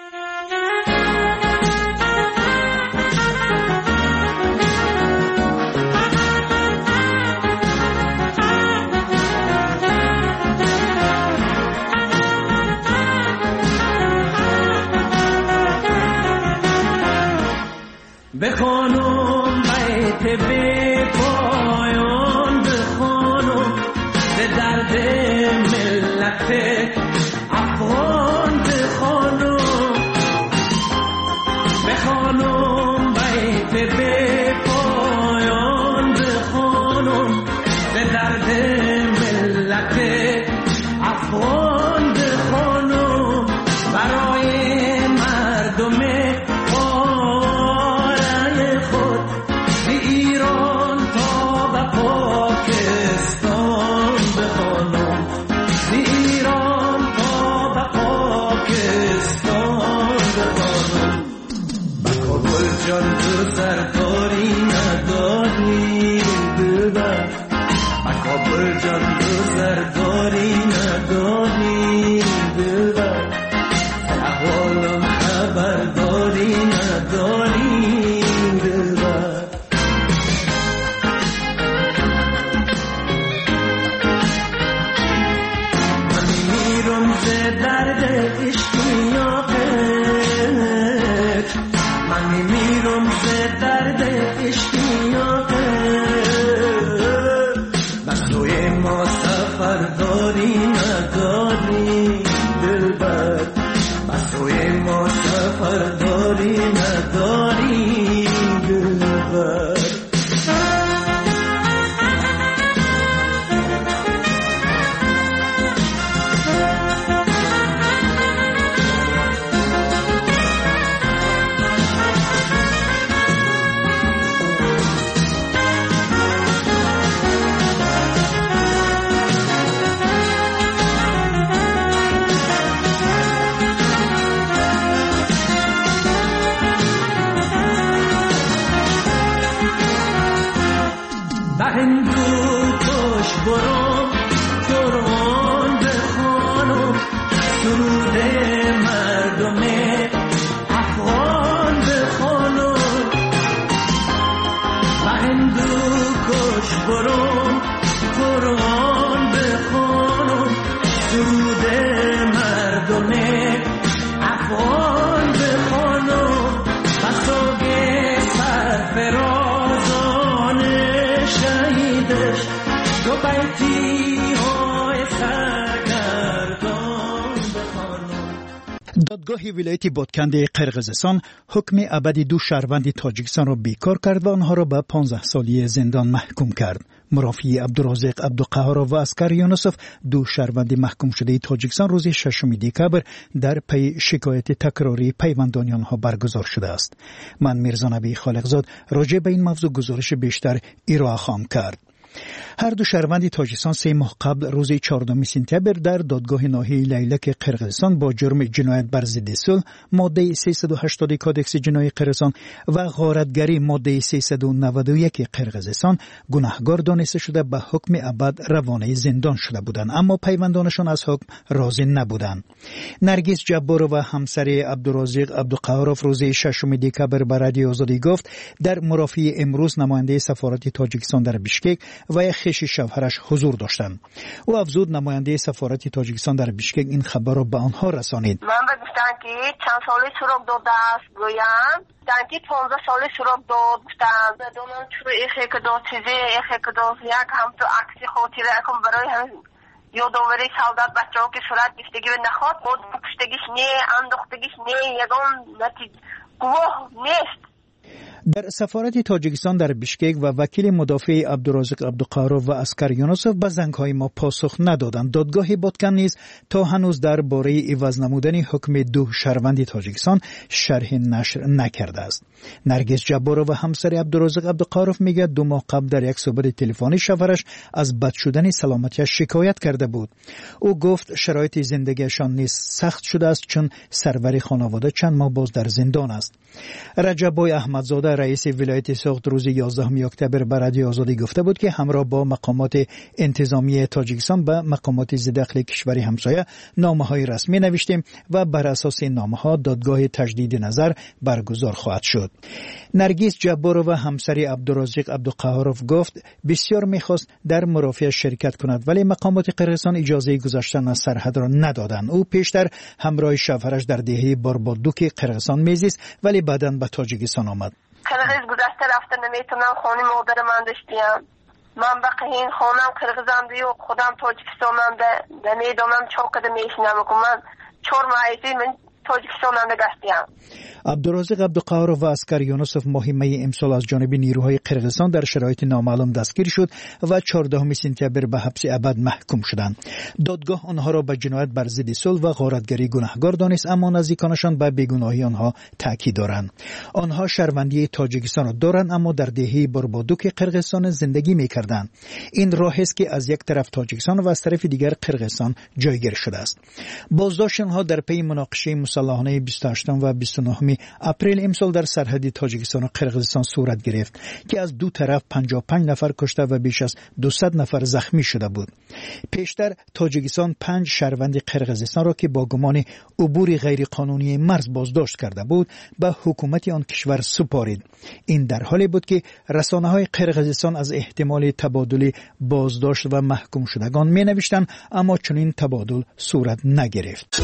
بخوانم بیت به پایان بخوانم به درد ملت افغان ز درد اشتیاقت من میمیرم ز درد اشتیاقت بس توی ما سفر داری نداری دلبر بس توی ما سفر داری نداری دلبر برام قرآن بخوانم سرود مردم افغان بخوانم و هندو کش برام قرآن بخوانم سرود مردم افغان بخوانم و سوگ سرفرازان شهیدش دو بیتی های سرگردان بخوانم. دادگاه ولایت بادکنده قرقیزستان حکم ابدی دو شهروند تاجیکستان را بیکار کرد و آنها را به پانزده سالی زندان محکوم کرد. مرافی عبدالرازق عبدالقهار و اسکر یونسف دو شهروند محکوم شده تاجیکستان روز ششم دکبر در پی شکایت تکراری پیوندانی آنها برگزار شده است. من میرزا نبی خالقزاد راجع به این موضوع گزارش بیشتر ارائه خواهم کرد. هر دو شهروند تاجیکستان سه ماه قبل روز چهاردهم سپتامبر در دادگاه ناحیه لیلک قرقیزستان با جرم جنایت بر ضد صلح ماده سیصد و هشتاد کادکس جنایی قرقیزستان و غارتگری ماده سیصد و نود و یک قرقیزستان گناهکار دانسته شده به حکم ابد روانه زندان شده بودند، اما پیوندانشان از حکم راضی نبودند. نرگس جبار و همسر عبدالرازق عبدالقهار روز ششم دکبر به رادیو آزادی گفت در مرافعه امروز نماینده سفارت تاجیکستان در بیشکک و خیش شوهرش حضور داشتند. او افزود نماینده سفارت تاجیکستان در بیشکک این خبر را به آنها رسانید. من به گفتن که چند سالی سراغ داده است گویم گفتن که پانزده سالی سراغ داد گفتن بدونم چرا ایخی که دو چیزی ایخی که دو یک هم تو عکسی خاطره اکم برای هم یادآوری سعادت بچه ها که صورت گفتگی به نخواد خود پشتگیش نه انداختگیش نه یگان نتیجه گواه نیست. در سفارت تاجیکستان در بیشکک و وکیل مدافع عبدالرازق عبدالقهار و اسکر یونسف به زنگ‌های ما پاسخ ندادند. دادگاه بادکن نیز تا هنوز درباره عوض نمودن حکم دو شهروند تاجیکستان شرح نشر نکرده است. نرگس جبار و همسر عبدالرازق عبدالقهار میگه دو ماه قبل در یک صحبت تلفنی شوهرش از بد شدن سلامتیش شکایت کرده بود. او گفت شرایط زندگیشان نیز سخت شده است چون سرور خانواده چند ماه باز در زندان است. رجبای احمدزاده رئیس ولایت سوخت روز یازدهم اکتبر به رادیو آزادی گفته بود که همراه با مقامات انتظامی تاجیکستان به مقامات ضد دخل کشور همسایه نامه‌های رسمی نوشتیم و بر اساس این نامه‌ها دادگاه تجدید نظر برگزار خواهد شد. نرگس جبار و همسر عبدالرازق عبدالقهار گفت بسیار می‌خواست در مرافعه شرکت کند ولی مقامات قرقیزستان اجازه گذشتن از سرحد را ندادند. او پیشتر همراه شوهرش در دهه باربادوک قرقیزستان میزیست ولی بعداً به تاجیکستان آمد. قرقیز گذشته رفته نمیتونم خانه مادر من داشتیم. من بقیه خانم قرقیزم دیو خودم تاجیکستانم ده نمیدونم چوکده میشنم که من چهار ماهی من تاجیکستان گشتیم. عبدالرازق عبدالقهار و اسکر یونسف ماه می امسال از جانب نیروهای قرقیزستان در شرایط نامعلوم دستگیر شد و چهاردهم سپتامبر به حبس ابد محکوم شدند. دادگاه آنها را به جنایت بر ضد صلح و غارتگری گناهکار دانست، اما نزدیکانشان به بیگناهی آنها تاکید دارند. آنها شهروندی تاجیکستان را دارند اما در دهه باربادوک قرقیزستان زندگی می‌کردند. این راه است که از یک طرف تاجیکستان و از طرف دیگر قرقیزستان جایگیر شده است. بازداشت آنها در پی مناقشه مسلحانه بیست و هشتم و بیست و نهم اپریل امسال در سرحد تاجیکستان و قرقیزستان صورت گرفت که از دو طرف پنجاه و پنج نفر کشته و بیش از دویست نفر زخمی شده بود. پیشتر تاجیکستان پنج شهروند قرقیزستان را که با گمان عبور غیرقانونی مرز بازداشت کرده بود به حکومت آن کشور سپارید. این در حالی بود که رسانه‌های قرقیزستان از احتمال تبادل بازداشت و محکوم شدگان می‌نوشتند، اما چنین تبادل صورت نگرفت.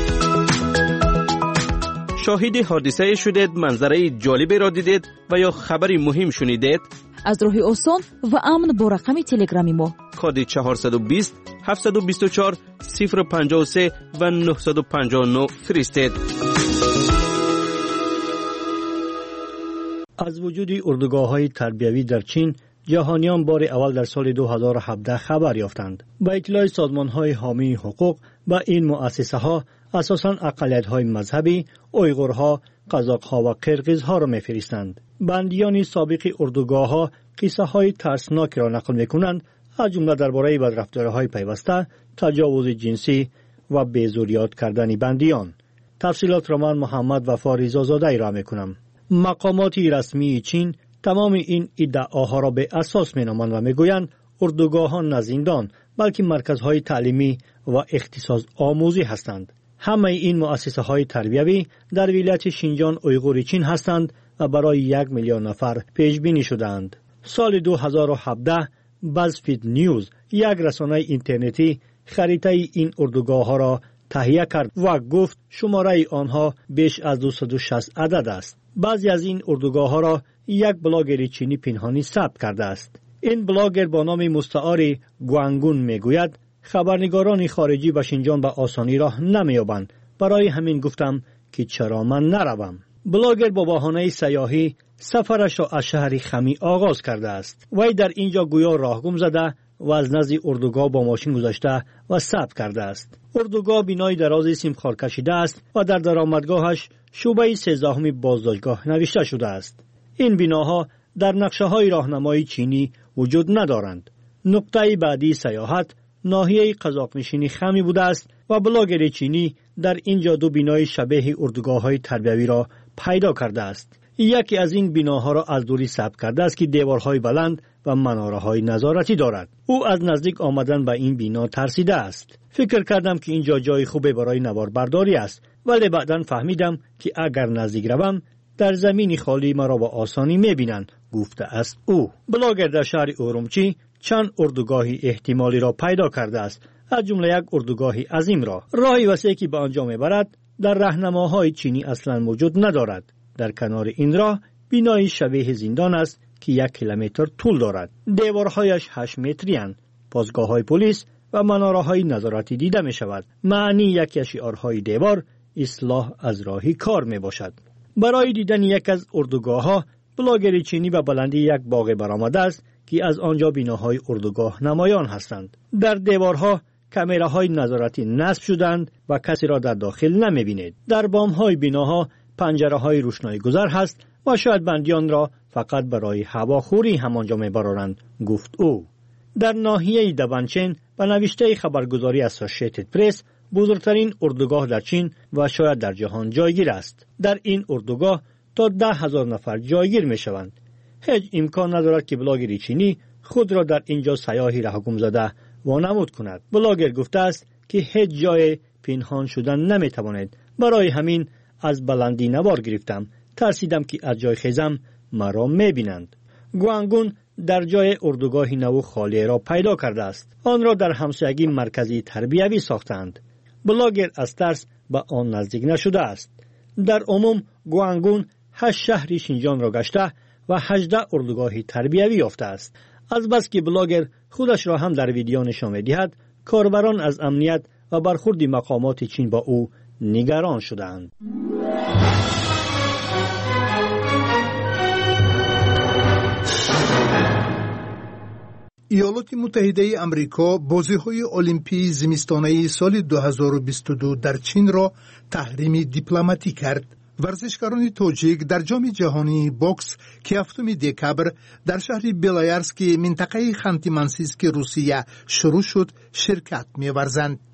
شاهد حادثه شدید، منظره جالبی را دیدید و یا خبری مهم شنیدید؟ از راه آسان و امن با رقم تلگرامی ما کد چهارصد و بیست هفتصد و بیست و چهار صفر پنجاه و سه و نهصد و پنجاه و نه فرستید. از وجود اردوگاه‌های تربیوی در چین، جهانیان بار اول در سال دو هزار و هفده خبر یافتند. با اطلاع سازمان‌های حامی حقوق با این مؤسسه‌ها اساساً اقلیت‌های مذهبی، اویغورها، قزاق‌ها و قرقیزها را می‌فرستند. بندیان سابق اردوگاه‌ها قصه‌های ترسناک را نقل می‌کنند، از جمله درباره بدرفتاری‌های پیوسته، تجاوز جنسی و بیزوریات کردن بندیان. تفصیلات را من محمد وفا رضازاده را می‌کنم. مقامات رسمی چین تمام این ادعاها را به اساس می‌نامند و می‌گویند اردوگاه‌ها نه زندان بلکه مرکزهای تعلیمی و اختصاص آموزی هستند. همه این مؤسسه‌های تربیوی در ولایت شینجان اویغور چین هستند و برای یک میلیون نفر پیش بینی شدند. سال دو هزار و هفده بازفید نیوز یک رسانه اینترنتی خریطه این اردوگاه‌ها را تهیه کرد و گفت شماره آنها بیش از دویست و شصت عدد است. بعضی از این اردوگاه‌ها را یک بلاگر چینی پنهانی ثبت کرده است. این بلاگر با نام مستعار گوانگون میگوید خبرنگاران خارجی به شینجان به آسانی راه نمی‌یابند. برای همین گفتم که چرا من نروم. بلاگر با بهانه سیاحی سفرش را از شهر خمی آغاز کرده است. وی در اینجا گویا راهگم زده و از نزد اردوگاه با ماشین گذشته و ثبت کرده است. اردوگاه بینای درازی سیمخوار کشیده است و در درآمدگاهش شعبه سیزدهمی بازداشتگاه نوشته شده است. این بناها در نقشه‌های راهنمای چینی وجود ندارند. نقطه بعدی سیاحت ناحیه قزاق‌نشینی خمی بوده است و بلاگر چینی در اینجا دو بینای شبیه اردوگاه‌های تربیوی را پیدا کرده است. یکی از این بناها را از دوری ثبت کرده است که دیوارهای بلند و مناره‌های نظارتی دارد. او از نزدیک آمدن به این بنا ترسیده است. فکر کردم که اینجا جای خوبی برای نواربرداری است، ولی بعداً فهمیدم که اگر نزدیک روم در زمین خالی مرا با آسانی می‌بینند، گفته است او. بلاگر در شهر اورومچی چند اردوگاهی احتمالی را پیدا کرده است، از جمله یک اردوگاهی عظیم را. راهی وسیعی که به آنجا میبرد در راهنماهای چینی اصلا موجود ندارد. در کنار این راه بینای شبیه زندان است که یک کیلومتر طول دارد. دیوارهایش هشت متری اند. پاسگاه‌های پلیس و مناره‌های نظارتی دیده می شود. معنی یکی از شعارهای دیوار اصلاح از راهی کار می باشد. برای دیدن یک از اردوگاه‌ها بلاگر چینی به بلندی یک باغ برآمده است که از آنجا بیناهای اردوگاه نمایان هستند. در دیوارها کامراهای نظارتی نصب شدند و کسی را در داخل نمی بینید. در بام‌های بیناها پنجره‌های روشنایی گذر هست و شاید بندیان را فقط برای هواخوری همانجا می‌برند، گفت او. در ناحیه دبنچن به نوشته خبرگزاری اسوسییتد پرس بزرگترین اردوگاه در چین و شاید در جهان جایگیر است. در این اردوگاه تا ده هزار نفر جایگیر می‌شوند. هیچ امکان ندارد که بلاگر چینی خود را در اینجا سیاحی رهگم زده وانمود کند. بلاگر گفته است که هیچ جای پنهان شدن نمی‌تواند. برای همین از بلندی نوار گرفتم. ترسیدم که از جای خیزم مرا می‌بینند. گوانگون در جای اردوگاه نو خالی را پیدا کرده است. آن را در همسایگی مرکزی تربیوی ساختند. بلاگر از ترس به آن نزدیک نشده است. در عموم گوانگون هشت شهر شینجان را گشته و هجده اردوگاه تربیوی یافته است. از بس که بلاگر خودش را هم در ویدیو نشان می‌دهد، کاربران از امنیت و برخورد مقامات چین با او نگران شدند. ایالات متحده آمریکا بازی‌های المپی زمستانه سال دو هزار و بیست و دو در چین را تحریم دیپلماتی کرد. ورزشکاران تاجیک در جام جهانی باکس که هفتم دکبر در شهر بیلایارسک منطقه خانتی-مانسیسک روسیه شروع شد شرکت می‌ورزند.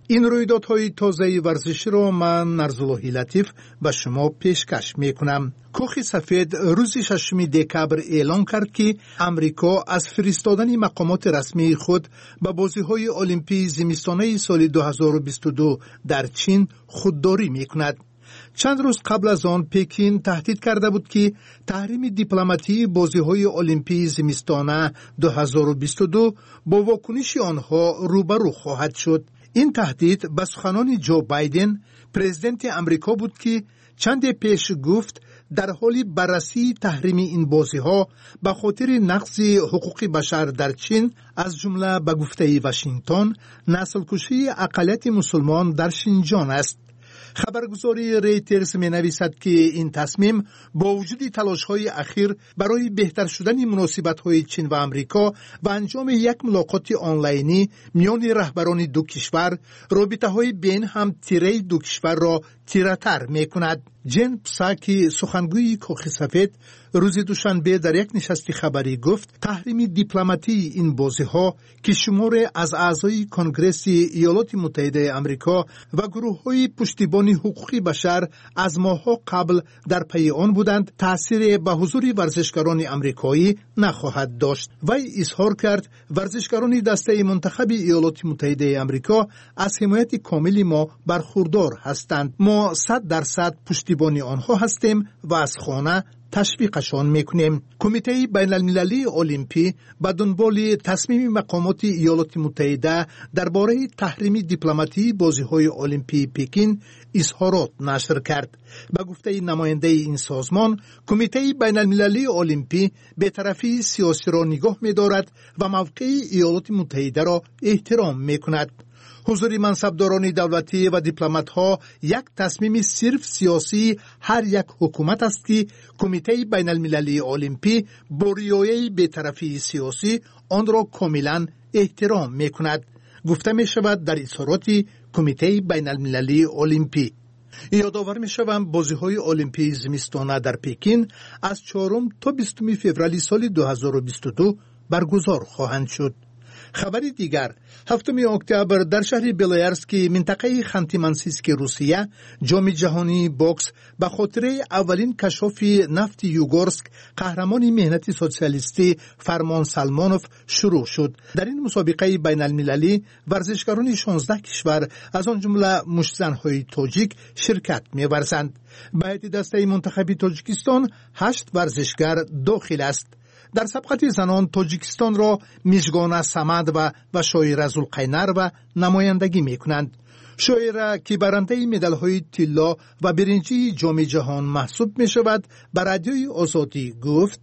این رویدادهای تازه ورزشی را من نرزاللهی لطیف به شما پیشکش می کنم. کاخ سفید روز ششم دکبر اعلام کرد که امریکا از فرستادن مقامات رسمی خود به بازی‌های المپی زمستانه سال دو هزار و بیست و دو در چین خودداری می کند. چند روز قبل از آن پکین تهدید کرده بود که تحریم دیپلماتی بازی‌های المپی زمستانه دو هزار و بیست و دو با واکنش آنها روبرو خواهد شد. این تهدید به سخنان جو بایدن پرزیدنت امریکا بود که چند پیش گفت در حال بررسی تحریم این بازی‌ها به خاطر نقض حقوق بشر در چین، از جمله به گفته واشنگتن نسل‌کشی اقلیت مسلمان در شینجان است. خبرگزاری ریترز می نویسد که این تصمیم با وجود تلاش‌های اخیر برای بهتر شدن مناسبت‌های چین و امریکا و انجام یک ملاقات آنلاینی میان رهبران دو کشور، رابطه‌های بین هم تیره دو کشور را تیره‌تر می‌کند. جن پساکی سخنگوی کاخ سفید روز دوشنبه در یک نشست خبری گفت تحریم دیپلماتی این بازی‌ها که شماری از اعضای کنگره ایالات متحده آمریکا و گروه‌های پشتیبانی حقوق بشر از ماه‌ها قبل در پی آن بودند تأثیر به حضور ورزشکاران آمریکایی نخواهد داشت. وی اظهار کرد ورزشکاران دسته منتخب ایالات متحده آمریکا از حمایت کامل ما برخوردار هستند. ما صد درصد پشتیبانی آنها هستیم و از خانه تشویقشان میکنیم. کمیته بین المللی المپی به دنبال تصمیم مقامات ایالات متحده درباره تحریم دیپلماتی بازی‌های المپی پکین اظهارات نشر کرد. به گفته نماینده این سازمان، کمیته بین المللی المپی به طرفی سیاسی را نگاه می‌دارد و موقع ایالات متحده را احترام می‌کند. حضور منصبداران دولتی و دیپلمات‌ها یک تصمیم صرف سیاسی هر یک حکومت است که کمیته بین المللی المپی با رعایت بی‌طرفی سیاسی آن را کاملا احترام می‌کند. گفته می‌شود در اظهارات کمیته بین المللی المپی. یادآور می‌شوم بازی‌های المپی زمستانه در پکین از چهارم تا بیستم فوریه سال دو هزار و بیست و دو برگزار خواهند شد. خبری دیگر، هفتم اکتبر در شهر بیلیارسک منطقه خانتی منسیسک روسیه جام جهانی بوکس به خاطر اولین کشف نفت یوگورسک قهرمان مهنتی سوسیالیستی فرمان سلمانوف شروع شد. در این مسابقه بین المللی ورزشکاران شانزده کشور از آن جمله مشتزن‌های تاجیک شرکت می‌ورزند. به هیئت دسته منتخب تاجیکستان هشت ورزشگر داخل است. در سبقت زنان تاجیکستان را میزگانه سمد و و شاعره زلقینر و نمایندگی میکنند. شاعره که برنده مدال‌های طلا و برنجی جام جهان محسوب می شود به رادیوی آزادی گفت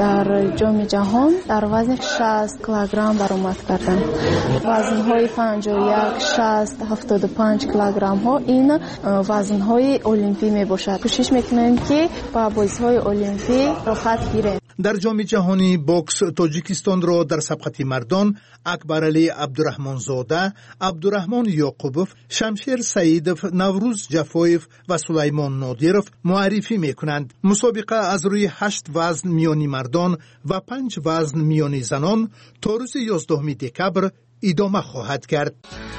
در جام جهان در وزن شصت کیلوگرم برآمد کردم. وزن‌های پنجاه و یک، شصت، هفتاد و پنج کیلوگرم ها این وزن‌های المپی می باشد. کوشش میکنیم که با بازی‌های المپی راحت گیریم. در جام جهانی بوکس تاجیکستان را در سبقت مردان اکبرعلی عبدالرحمن زاده، عبدالرحمن یعقوبوف، شمشیر سعیدوف، نوروز جفایف و سلیمان نادیروف معرفی میکنند. مسابقه از روی هشت وزن میانی مردان و پنج وزن میانی زنان تا روز یازدهم دکبر ادامه خواهد کرد.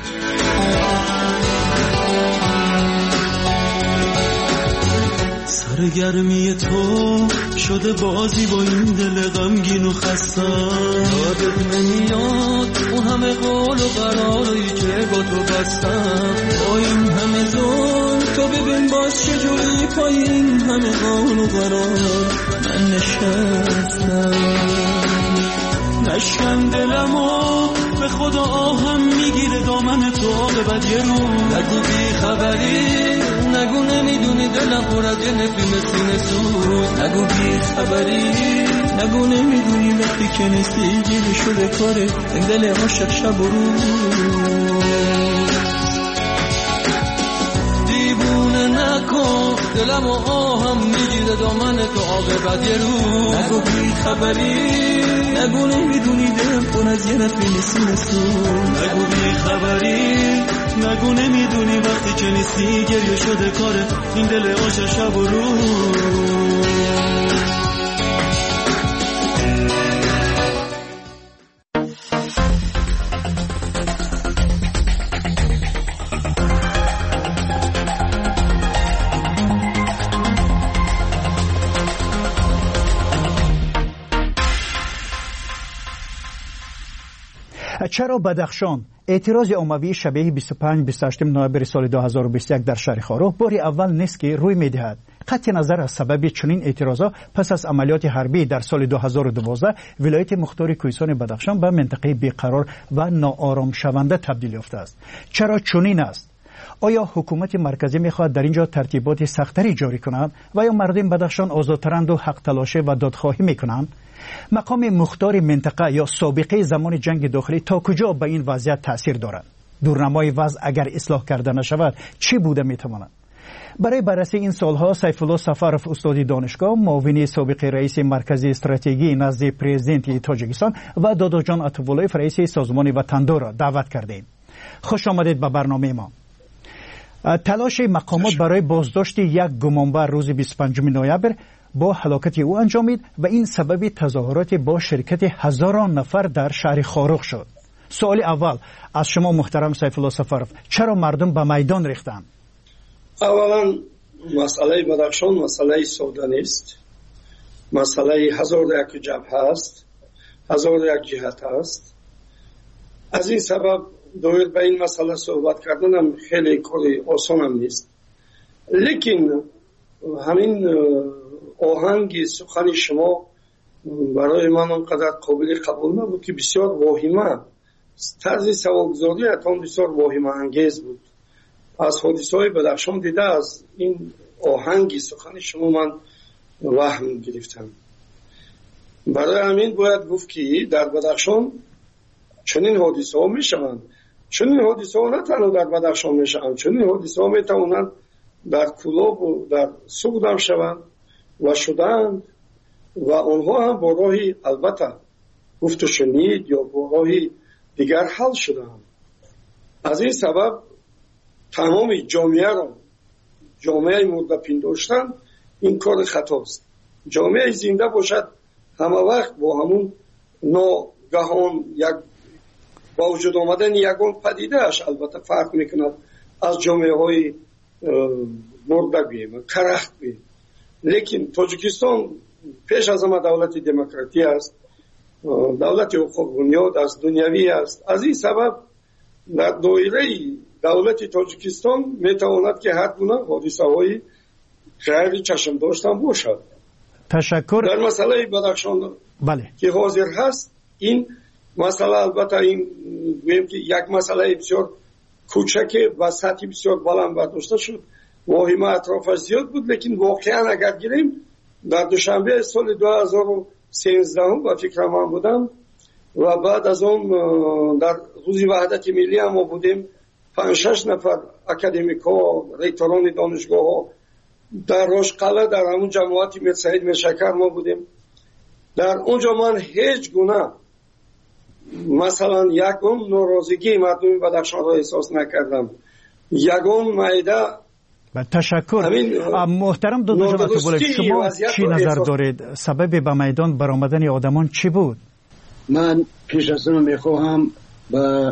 سرگرمی تو شده بازی با این دل غمگین و خستم، یادت نمیاد اون همه قول و قراری که با تو بستم، با این همه ظلم تو ببین باز چجوری پای این همه قول و قرار من نشستم. نشکن دلمو به خدا آهم میگیره دامن تو آقابت یه رو، نگو بی خبری، نگو نمیدونی دلم پر از یه نفرین سینه سوز، نگو بی خبری، نگو نمیدونی وقتی که نیستی گیری شده کاره این دل عاشق شب و روز. دیوونه نکن دلم و آهم میگیره دامن تو عاقبت یه رو، نگو بی خبری، نگو نمیدونی دلم پر از یه نفرین سینه سوز، نگو بی خبری، نگو نمیدونی وقتی که نیستی گریه شده کاره این دل عاشق شب و روز. چرا بدخشان اعتراض عمومی شبیه بیست و پنج بیست و هشت نوامبر سال دو هزار و بیست و یک در شهر خارخ بار اول نیست که روی میدهد. قطع نظر از سبب چنین اعتراضات پس از عملیات حربی در سال دو هزار و دوازده ولایت مختار کوهستان بدخشان به منطقه بیقرار و ناآرام شونده تبدیل یافته است. چرا چنین است؟ آیا حکومت مرکزی میخواهد در اینجا ترتیبات سختری جاری کند و یا مردم بدخشان آزادترند و حق تلاشه و دادخواهی میکنند؟ مقام مختار منطقه یا سابقه زمان جنگ داخلی تا کجا به این وضعیت تاثیر دارد؟ دورنمای وضع اگر اصلاح کرده نشود چی بوده میتواند؟ برای بررسی این سالها سیف الله سفرف استاد دانشگاه، معاون سابق رئیس مرکز استراتژی نزد پرزیدنت تاجیکستان و دادا جان عطیف‌الله‌یف رئیس سازمان وطندار را دعوت کردیم. خوش آمدید به برنامه ما. تلاش مقامات برای بازداشت یک گمانبر روز بیست و پنجم نوامبر با هلاکت او انجامید و این سبب تظاهرات با شرکت هزاران نفر در شهر خارخ شد. سوال اول از شما محترم سیف الله سفرف، چرا مردم به میدان ریختند؟ اولا مسئله بدخشان مسئله ساده نیست. مسئله هزار یک جبهه است، هزار یک جهت است. از این سبب دوید به این مسئله صحبت کردنم خیلی کاری آسان هم نیست. لیکن همین آهنگ سخن شما برای من اونقدر قابل قبول نبود که بسیار واهمه، طرز سوالگزاری اتان بسیار واهمه انگیز بود. از حادثه های بدخشان دیده از این آهنگ سخن شما من وهم گرفتم. برای همین باید گفت که در بدخشان چنین حادثه ها می شوند. چنین حادثه ها نه تنها در بدخشان می شوند، چنین حادثه ها می توانند در کلاب و در سوگد هم شوند و شدند و آنها هم با راهی البته گفت و شنید یا با راهی دیگر حل شدند. از این سبب تمام جامعه را جامعه مرده پنداشتن این کار خطاست. جامعه زنده باشد همه وقت با همون ناگهان یک با وجود آمدن یگان پدیده اش البته فرق میکند از جامعه های مرده بیم کرخت بیم. لیکن تاجیکستان پیش از همه دولت دموکراتی است، دولت حقوق بنیاد است، دنیوی است. از این سبب در دایره دولت تاجیکستان میتواند که هر گونه حادثه های غیر چشم داشتن باشد. تشکر. در مسئله بدخشان بله که حاضر هست این مسئله البته این گویم که یک مسئله بسیار کوچک و سطحی بسیار بلند برداشته شد، واهمه اطرافش زیاد بود. لیکن واقعا اگر گیریم در دوشنبه سال دو هزار و سیزده و فکر من بودم و بعد از اون در روز وحدت ملی هم ما بودیم، پنج شش نفر اکادمیک ها، ریکتوران دانشگاه ها در روشقله در همون جماعت میر سعید میرشکر ما بودیم. در اونجا من هیچ گونه مثلا یگون ناراضگی مردم بدخشان را احساس نکردم. یگون معده تشکر. محترم دادا جان عطیف‌الله، شما چی نظر دارید؟ سبب به میدان برآمدن آدمان چی بود؟ من پیش از اون میخواهم به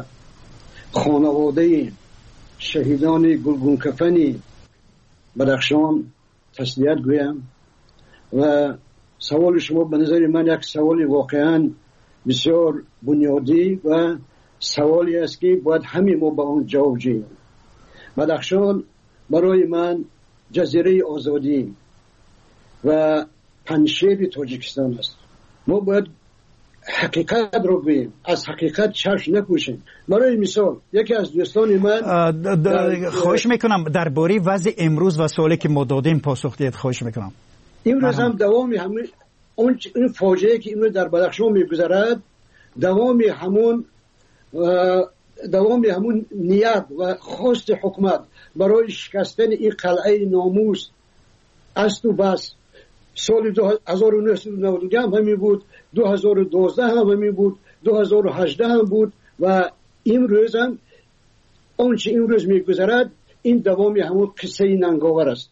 خانواده شهیدان گلگون کفنی بدخشان تسلیت گویم و سوال شما به نظر من یک سوال واقعا بسیار بنیادی و سوالی است که باید همه ما به اون جواب جوییم. بدخشان برای من جزیره آزادی و پنشیر تاجیکستان است. ما باید حقیقت رو بگوییم، از حقیقت چشم نپوشیم. برای مثال یکی از دوستان من خواهش میکنم درباره وضع امروز و سوالی که ما دادیم پاسخ دهید. خواهش میکنم. امروز هم دوام همون اون این فاجعه که امروز در بدخشان میگذرد دوام همون دوام همون نیت و خواست حکومت برای شکستن این قلعه ناموس است و بس. سال دو هزار و نهصد و نود و دو هم همین بود، دو هزار و دوازده هم همین بود، دو هزار و هجده هم بود و امروز هم آنچه امروز میگذرد این دوام همون قصه ننگاور است.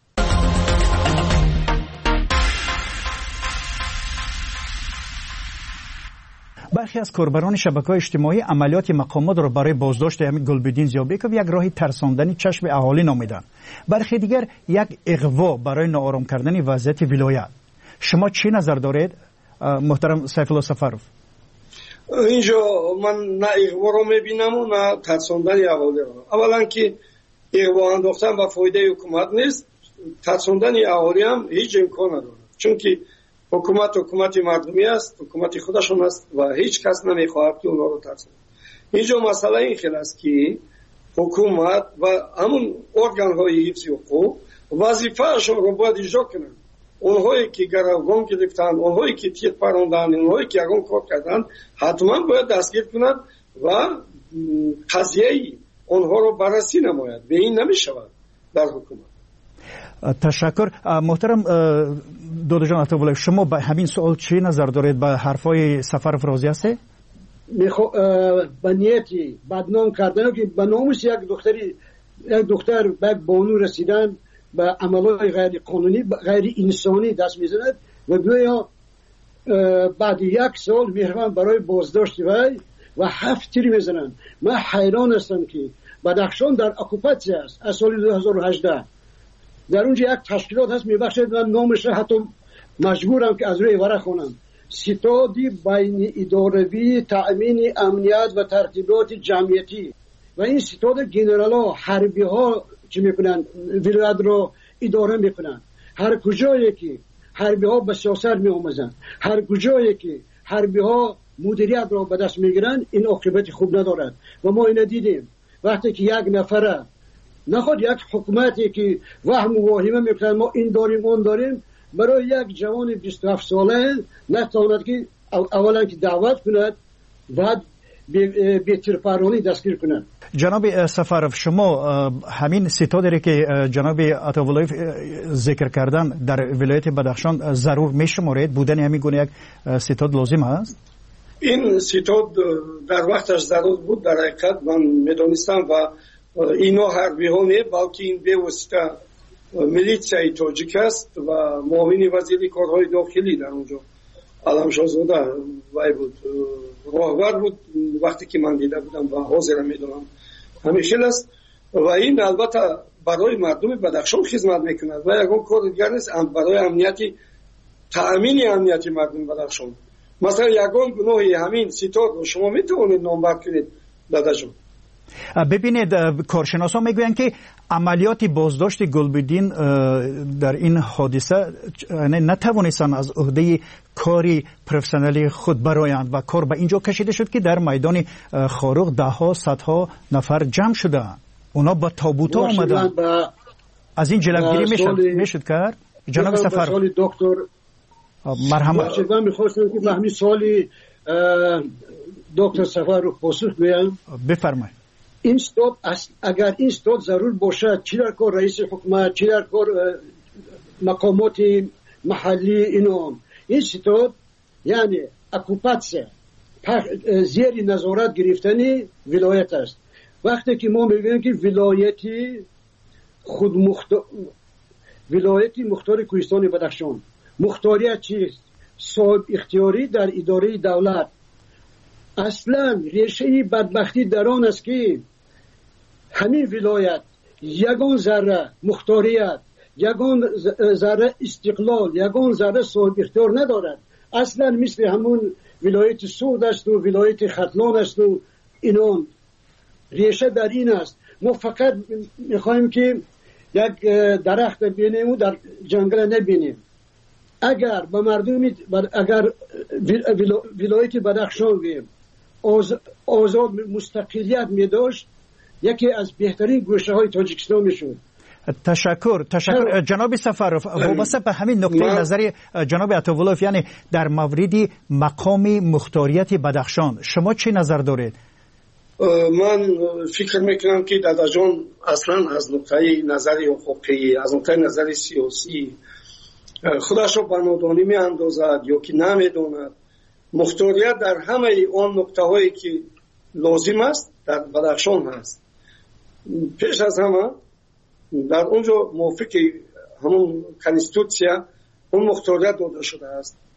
برخی از کاربران شبکه‌های اجتماعی عملیات مقامات را برای بازداشت همین گلبدین زیابکوف یک راه ترساندن چشم اهالی نامیدند. برخی دیگر یک اغوا برای ناآرام کردن وضعیت ولایت. شما چی نظر دارید محترم سیف الله سفرов؟ اینجا من نه اغوا را میبینم و نه ترساندن اهالی را. اولا که اغوا انداختن و فایده حکومت نیست، ترساندن اهالی هم هیچ امکان نداره، چون که حکومت حکومت مردمی است، حکومت خودشون است و هیچ کس نمیخواهد که اونها رو ترساند. اینجا مسئله این خیلی است که حکومت و همون ارگان های حفظ حقوق وظیفه‌شون رو باید اجرا کنند. اونهایی که گروگان گرفتن، اونهایی که تیر پراندن، اونهایی که یگان کار کردن حتما باید دستگیر کنند و قضیه اونها رو بررسی نماید. به این نمیشود در حکومت. تشکر. محترم دادا جان عطاالله، شما به همین سوال چی نظر دارید؟ به حرفای سفرов راضی هستید؟ میخوا به نیتی بدنام کردن که به نامش یک دختری یک دختر به بانو رسیدن به عملهای غیر قانونی غیر انسانی دست میزند و گویا بعد یک سال مهربان برای بازداشت وی و هفت تیر میزنند. من حیران هستم که بدخشان در اکوپاسیون است از سال دو هزار و هجده. در اونجا یک تشکیلات هست میبخشید، من نامش را حتی مجبورم که از روی ورق خوانم. ستادی بین اداروی تأمین امنیت و ترتیبات جمعیتی و این ستاد گنرال ها حربی ها چی میکنن؟ ولایت رو اداره میکنن. هر کجایی که حربی ها به سیاست می آموزن، هر کجایی که حربی ها مدیریت رو به دست میگیرن، این عاقبت خوب ندارد و ما اینو دیدیم. وقتی که یک نفره نخواد یک حکومتی که وهم و واهمه میکنن ما این داریم اون داریم، برای یک جوان بیست و هفت ساله نتواند که اولا که دعوت کند بعد به تیرپرانی دستگیر کند. جناب سفرов، شما همین ستادی را که جناب عطاالله ذکر کردن در ولایت بدخشان ضرور میشمارید؟ بودن همین گونه یک ستاد لازم است؟ این ستاد در وقتش ضرور بود. در حقیقت من میدونستم و اینا حربی ها نه، بلکه این به واسطه میلیشیای تاجیک است و معاون وزیر کارهای داخلی در اونجا علمشاهزاده وی بود، راهبر بود وقتی که من دیده بودم و حاضر میدونم همیشه است و این البته برای مردم بدخشان خدمت میکند و یگان کار دیگر نیست برای امنیتی تأمین امنیتی مردم بدخشان. مثلا یگان گناهی همین ستاد رو شما میتونید نامبر کنید دادا جان. ببینید کارشناسان میگویند که عملیات بازداشت گلبدین در این حادثه نتوانستند از عهده کاری پروفسیونالی خود برآیند و کار به اینجا کشیده شد که در میدان خاروق ده ها صدها نفر جمع شدند. اونا با تابوت ها آمدند. از این جلوگیری میشد میشد کرد جناب سفرov؟ دکتر مرحمت. من میخواستم که به همین سوالی دکتر سفرov پاسخ بدم. بفرمایید. این ستاد اگر این ستاد ضرور باشد، چی در کار رئیس حکومت، چی در کار مقامات محلی اینو، این ستاد یعنی اکوپاسیون زیر نظارت گرفتنی ولایت است. وقتی که ما میگیم که ولایتی خود مختار ولایتی مختار کوهستان بدخشان، مختاریت چیست؟ صاحب اختیاری در اداره دولت. اصلا ریشه بدبختی در آن است که همین ولایت یگان ذره مختاریت، یگان ذره استقلال، یگان ذره صاحب اختیار ندارد. اصلا مثل همون ولایت سود است و ولایت ختلان است و اینان. ریشه در این است. ما فقط میخوایم که یک درخت ببینیم و در جنگل نبینیم. اگر به مردم اگر ولایت بدخشان بیم آزاد مستقلیت می داشت، یکی از بهترین گوشه های تاجیکستان می شود. تشکر تشکر جناب سفرov. واسه به همین نقطه نظر جناب عطاالله، یعنی در مورد مقام مختاریت بدخشان شما چه نظر دارید؟ من فکر میکنم که دادا جان اصلا از نقطه نظر حقوقی، از نقطه نظر سیاسی خودش رو به نادانی می اندازد یا که نمیداند. مختاریت در همه آن نقطه هایی که لازم است در بدخشان هست. پیش از همه در اونجا موافق همون کنستیتوسیا اون مختاریت داده شده است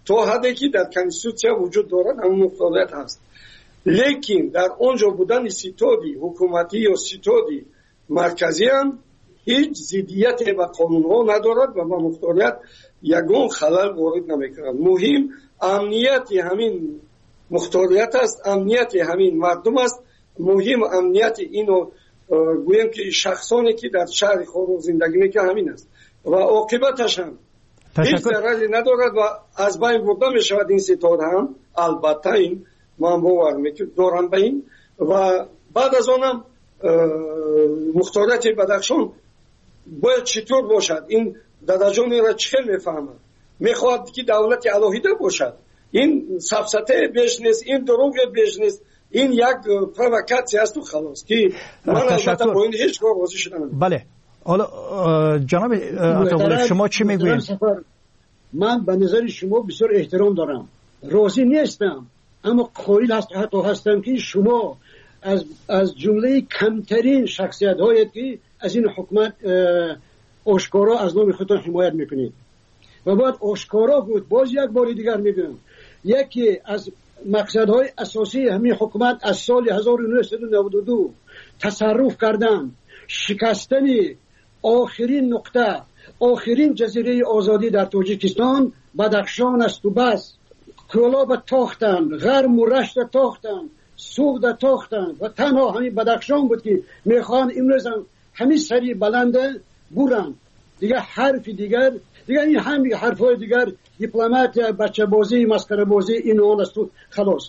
تا حدی که در کنستیتوسیا وجود دارد همون مختاریت هست. لیکن در آنجا بودن ستادی حکومتی یا ستادی مرکزی هم هیچ ضدیتی به قانون ها ندارد و به مختاریت یگان خلل وارد نمیکند. مهم امنیت همین مختاریت است، امنیت همین مردم است. مهم امنیت اینو گویم که شخصانی که در شهر خارج زندگی میکنند همین است و عاقبتش هم هیچ ضرری ندارد و از بین برده می شود این ستاد هم. البته این من باور دارم به این و بعد از آنم مختاریت بدخشان باید چطور باشد. این داداجانی را چخیل میفهمد، میخواهد که دولت علاهیده باشد. این سفسطه بیش نیست، این دروغ بیش نیست، این یک پروکاسی است و خلاص که من البته با این هیچ کار راضی شدم. بله حالا جناب عطاقلی شما چی میگویید؟ من به نظر شما بسیار احترام دارم، راضی نیستم، اما قائل هست حتی هستم که شما از از جمله کمترین شخصیت هایی که از این حکومت آشکارا از نام خودتان حمایت میکنید و باید آشکارا بود. باز یک بار دیگر میگم یکی از مقصدهای اساسی همین حکومت از سال هزار و نهصد و نود و دو تصرف کردن شکستن آخرین نقطه، آخرین جزیره آزادی در تاجیکستان بدخشان است و بس. کلاب تاختن، غرم و رشت تاختن، سوق تاختن و تنها همین بدخشان بود که میخوان امروز همین سری بلنده برن. دیگه حرف دیگر دیگه این همین حرفای دیگر دیپلمات بچه بازی مسخره بازی این اون است خلاص.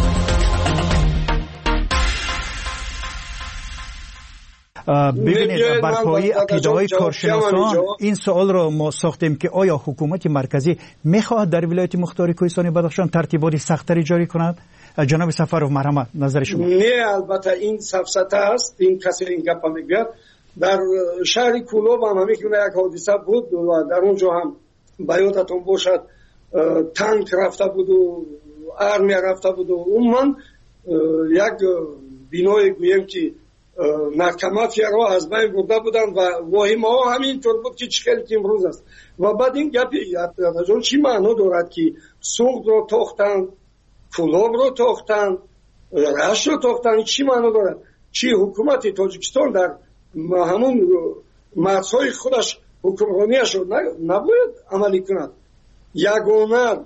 ببینید برپایی عقیده‌های کارشناسان این سوال رو ما ساختیم که آیا حکومت مرکزی میخواهد در ولایت مختار کوهستانی بدخشان ترتیبات سخت‌تری جاری کند؟ جناب سفرов مرحمت نظر شما. نه البته این سفسطه است، این کسی این گپ میگه. در شهر کولوب هم همیکنه یک حادثه بود و در اونجا هم بیادتون باشد تانک رفته بود و ارمیا رفته بود و اون من یک بینای گویم که نرکمافیا را از بین برده بودن و واهمه ها همینطور بود که چخیلی که امروز است. و بعد این گپی جون چی معنا دارد که سوق رو تاختن، کولوب رو تاختن، رشت رو تاختن، چی معنا دارد؟ چی حکومت تاجیکستان در همون مرزهای خودش حکمرانیش رو نباید عملی کند؟ یگانه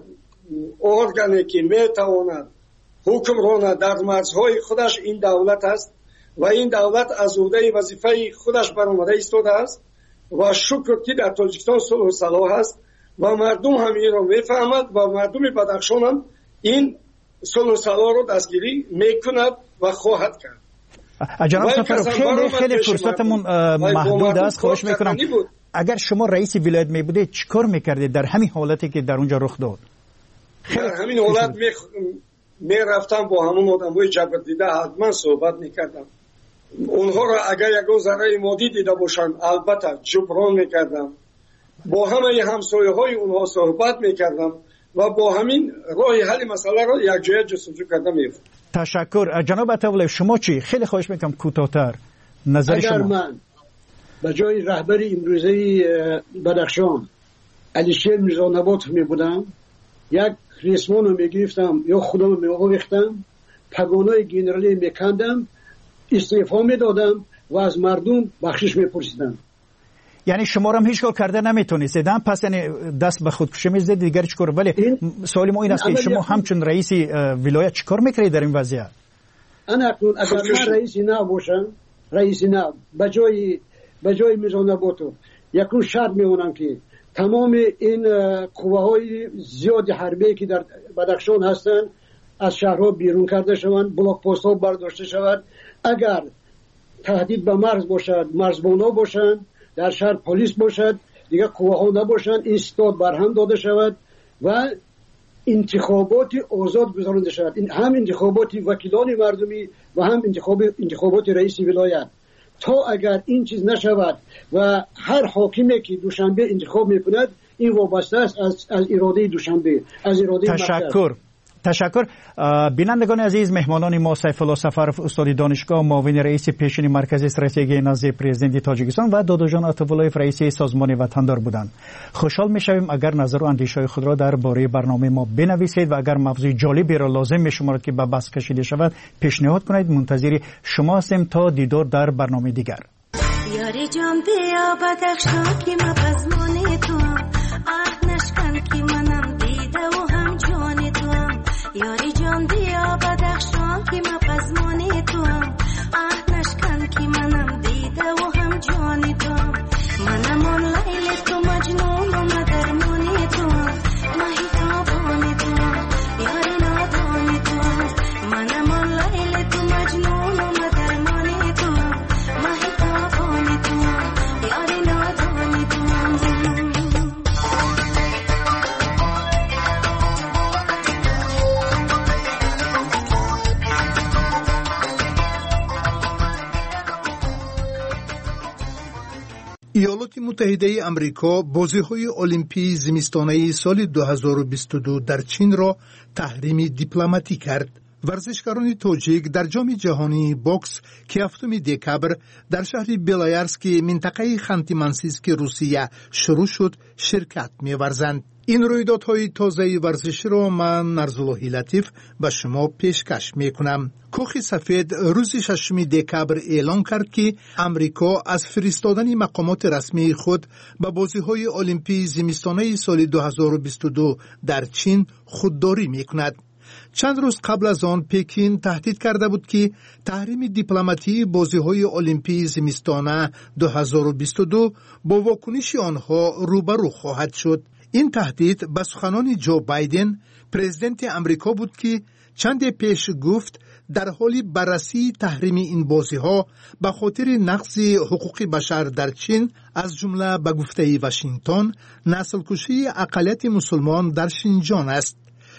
ارگانی که میتواند حکمران در مرزهای خودش این دولت است و این دولت از عهده وظیفه خودش برآمده ایستاده است و شکر که در تاجیکستان صلح و صلاح است و مردم هم این را میفهمد و مردم بدخشان هم این صلح و صلاح رو دستگیری میکند و خواهد کرد. جناب سفرov خیلی خیلی فرصتمون محدود است، خواهش میکنم اگر شما رئیس ولایت می بودید چیکار میکردید در همین حالتی که در اونجا رخ داد؟ در همین حالت می می رفتم با همون آدمای جبر دیده حتما صحبت میکردم. اونها را اگر یک ذره مادی دیده باشن البته جبران میکردم، با همه همسایه های اونها صحبت میکردم و با همین راه حل مسئله را یک جای جستجو کردم. میفهم. تشکر. جناب عطاقلی شما چی؟ خیلی خواهش میکنم کوتاه‌تر نظر شما. اگر من به جای رهبر امروزی بدخشان علیشیر میرزانبات می بودم یک ریسمان رو میگرفتم یا خودم رو میآویختم پگانای گنرالی میکندم استعفا میدادم و از مردم بخشش میپرسیدم. یعنی شما هم هیچ کار کرده نمیتونید هم پس یعنی دست به خودکشی میزدید دیگر چیکار؟ ولی سوال ما این است که شما همچون رئیس ولایت چیکار میکردید در این وضعیت؟ انا اگر من رئیس نباشم رئیس نه به جای به جای میرزانباتو یکون شرط میمونم که تمام این قواهای زیاد حربی که در بدخشان هستن از شهرها بیرون کرده شوند، بلاک پست ها برداشته شود. اگر تهدید به مرز باشد مرزبانا باشند، در شهر پلیس باشد، دیگه قواها نباشند، این ستاد برهم داده شود و انتخابات آزاد گذرانده شود. این هم انتخابات وکیلان مردمی و هم انتخاب انتخابات رئیس ولایت. تا اگر این چیز نشود و هر حاکمی که دوشنبه انتخاب میکند این وابسته است از از اراده دوشنبه، از اراده تشکر. تشکر. بینندگان عزیز، مهمانان ما سیف الله سفرов استاد دانشگاه، معاون رئیس پیشین مرکز استراتژی نزد پرزیدنت تاجیکستان و داداجان عطی‌اللهیف رئیس سازمان وطندار بودند. خوشحال می‌شویم اگر نظر و اندیشه‌های خود را درباره برنامه ما بنویسید و اگر موضوع جالبی را لازم می‌شمارید که به بحث کشیده شود پیشنهاد کنید. منتظر شما هستیم تا دیدار در برنامه دیگر. یاری جان بیا بدخشان که مپزمان تو آه نشکن که منم دیده و هم جان تو یاری جان بیا بدخشان که مپزمان تو آه نشکن که منم دیده و هم جان تو منم آن لیل تو مجنون و مدرمان تو مهیتابان تو یاری نادان تو منم آن لیل تو مجنون و مدرمان تو مهیتابان تو یاری نادان تو ایالات متحده امریکا بازی‌های المپیک زمستانه سال دو هزار و بیست و دو در چین را تحریم دیپلماتیک کرد. ورزشکاران تاجیک در جام جهانی بوکس که هفتم دکبر در شهر بیلایارسک منطقه خانتی مانسیسک روسیه شروع شد شرکت می‌ورزند. این رویدادهای تازه ورزشی را من نرزاللهی لطیف به شما پیشکش میکنم. کاخ سفید روز ششم دکبر اعلام کرد که امریکا از فرستادن مقامات رسمی خود به بازی‌های المپیک زمستانه سال دو هزار و بیست و دو در چین خودداری میکند. چند روز قبل از آن پکین تهدید کرده بود که تحریم دیپلماتی بازی‌های المپیک زمستانه دو هزار و بیست و دو با واکنش آنها روبرو خواهد شد. این تهدید به سخنان جو بایدن پرزیدنت امریکا بود که چند پیش گفت در حال بررسی تحریم این بازی‌ها به خاطر نقض حقوق بشر در چین از جمله به گفته واشنگتن نسل‌کشی اقلیت مسلمان در شینجان است.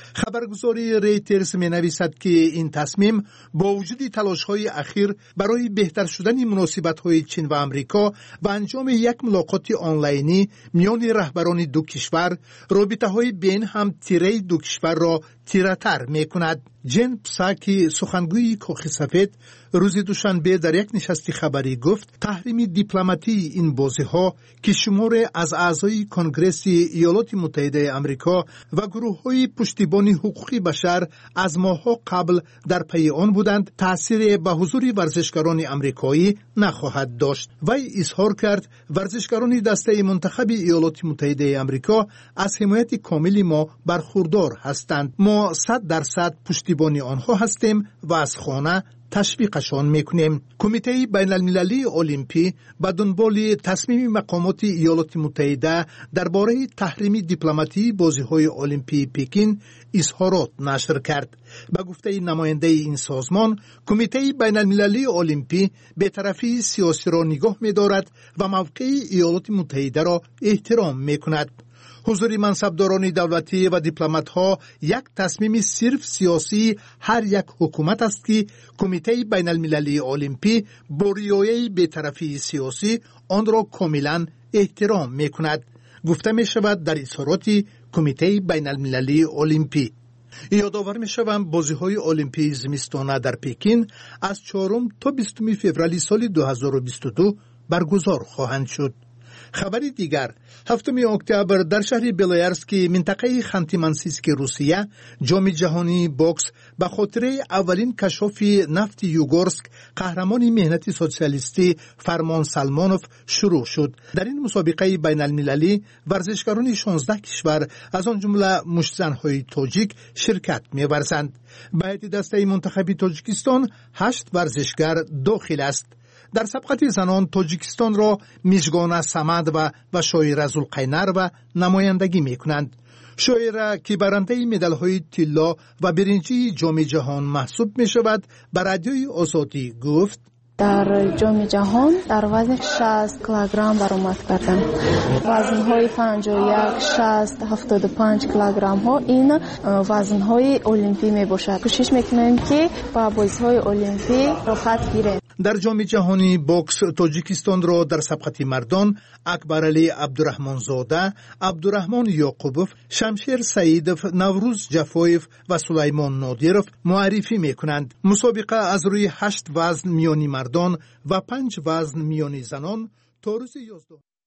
خبرگزاری ریترز می نویسد که این تصمیم با وجود تلاش‌های اخیر برای بهتر شدن مناسبت‌های چین و امریکا و انجام یک ملاقات آنلاینی میان رهبران دو کشور، رابطه‌های بین هم تیره دو کشور را تیره‌تر می‌کند. جن پساکی سخنگوی کاخ سفید روز دوشنبه در یک نشست خبری گفت تحریم دیپلماتی این بازی‌ها که شمار از اعضای کنگره ایالات متحده آمریکا و گروه‌های پشتیبان حقوق بشر از ماه‌ها قبل در پی آن بودند تأثیر به حضور ورزشکاران آمریکایی نخواهد داشت. وی اظهار کرد ورزشکاران دسته منتخب ایالات متحده آمریکا از حمایت کامل ما برخوردار هستند. ما صد درصد پشتیبان آنها هستیم و از خانه تشویقشان میکنیم. کمیته بین المللی المپی به دنبال تصمیم مقامات ایالات متحده درباره تحریم دیپلماتی بازی‌های المپیک پکین اظهارات نشر کرد. به گفته نماینده این سازمان، کمیته بین المللی المپی به طرفی سیاسی را نگاه می‌دارد و موقع ایالات متحده را احترام می‌کند. حضور منصبداران دولتی و دیپلمات‌ها یک تصمیم صرف سیاسی هر یک حکومت است که کمیته بین المللی المپی با رعایت بی‌طرفی سیاسی آن را کاملا احترام می‌کند. گفته می‌شود در اظهارات کمیته بین المللی المپی. یادآور می‌شوم بازی‌های المپیک زمستانه در پکین از چهارم تا بیستم فوریه سال دو هزار و بیست و دو برگزار خواهند شد. خبری دیگر، هفتم اکتبر در شهر بیلایارسک منطقه خانتی مانسیسک روسیه جام جهانی بوکس به خاطر اولین کشف نفت یوگورسک قهرمان مهنت سوسیالیستی فرمان سلمانوف شروع شد. در این مسابقه بین المللی ورزشکاران شانزده کشور از آن جمله مشتزن‌های تاجیک شرکت می‌ورزند. به هیئت دسته منتخب تاجیکستان هشت ورزشگر داخل است. در سبقت زنان تاجیکستان را میزگانه سمد و و شایره زلقینر و نمایندگی میکنند. شایره که برنده مدال‌های طلا و برنجی جام جهان محسوب می شود به رادیوی آزادی گفت در جام جهان در وزن شصت کیلوگرم برآمد کردم. وزن‌های پنجاه و یک، شصت، هفتاد و پنج کیلوگرم ها این وزن‌های المپی می باشد. کوشش میکنیم که با بازی‌های المپی راحت گیریم. در جام جهانی بوکس تاجیکستان را در سبقت مردان اکبرعلی عبدالرحمنزاده، عبدالرحمن یعقوبوف، شمشیر سعیدوف، نوروز جفایف و سلیمان نادیروف معرفی میکنند. مسابقه از روی هشت وزن میانی مردان و پنج وزن میانی زنان تا روز یازده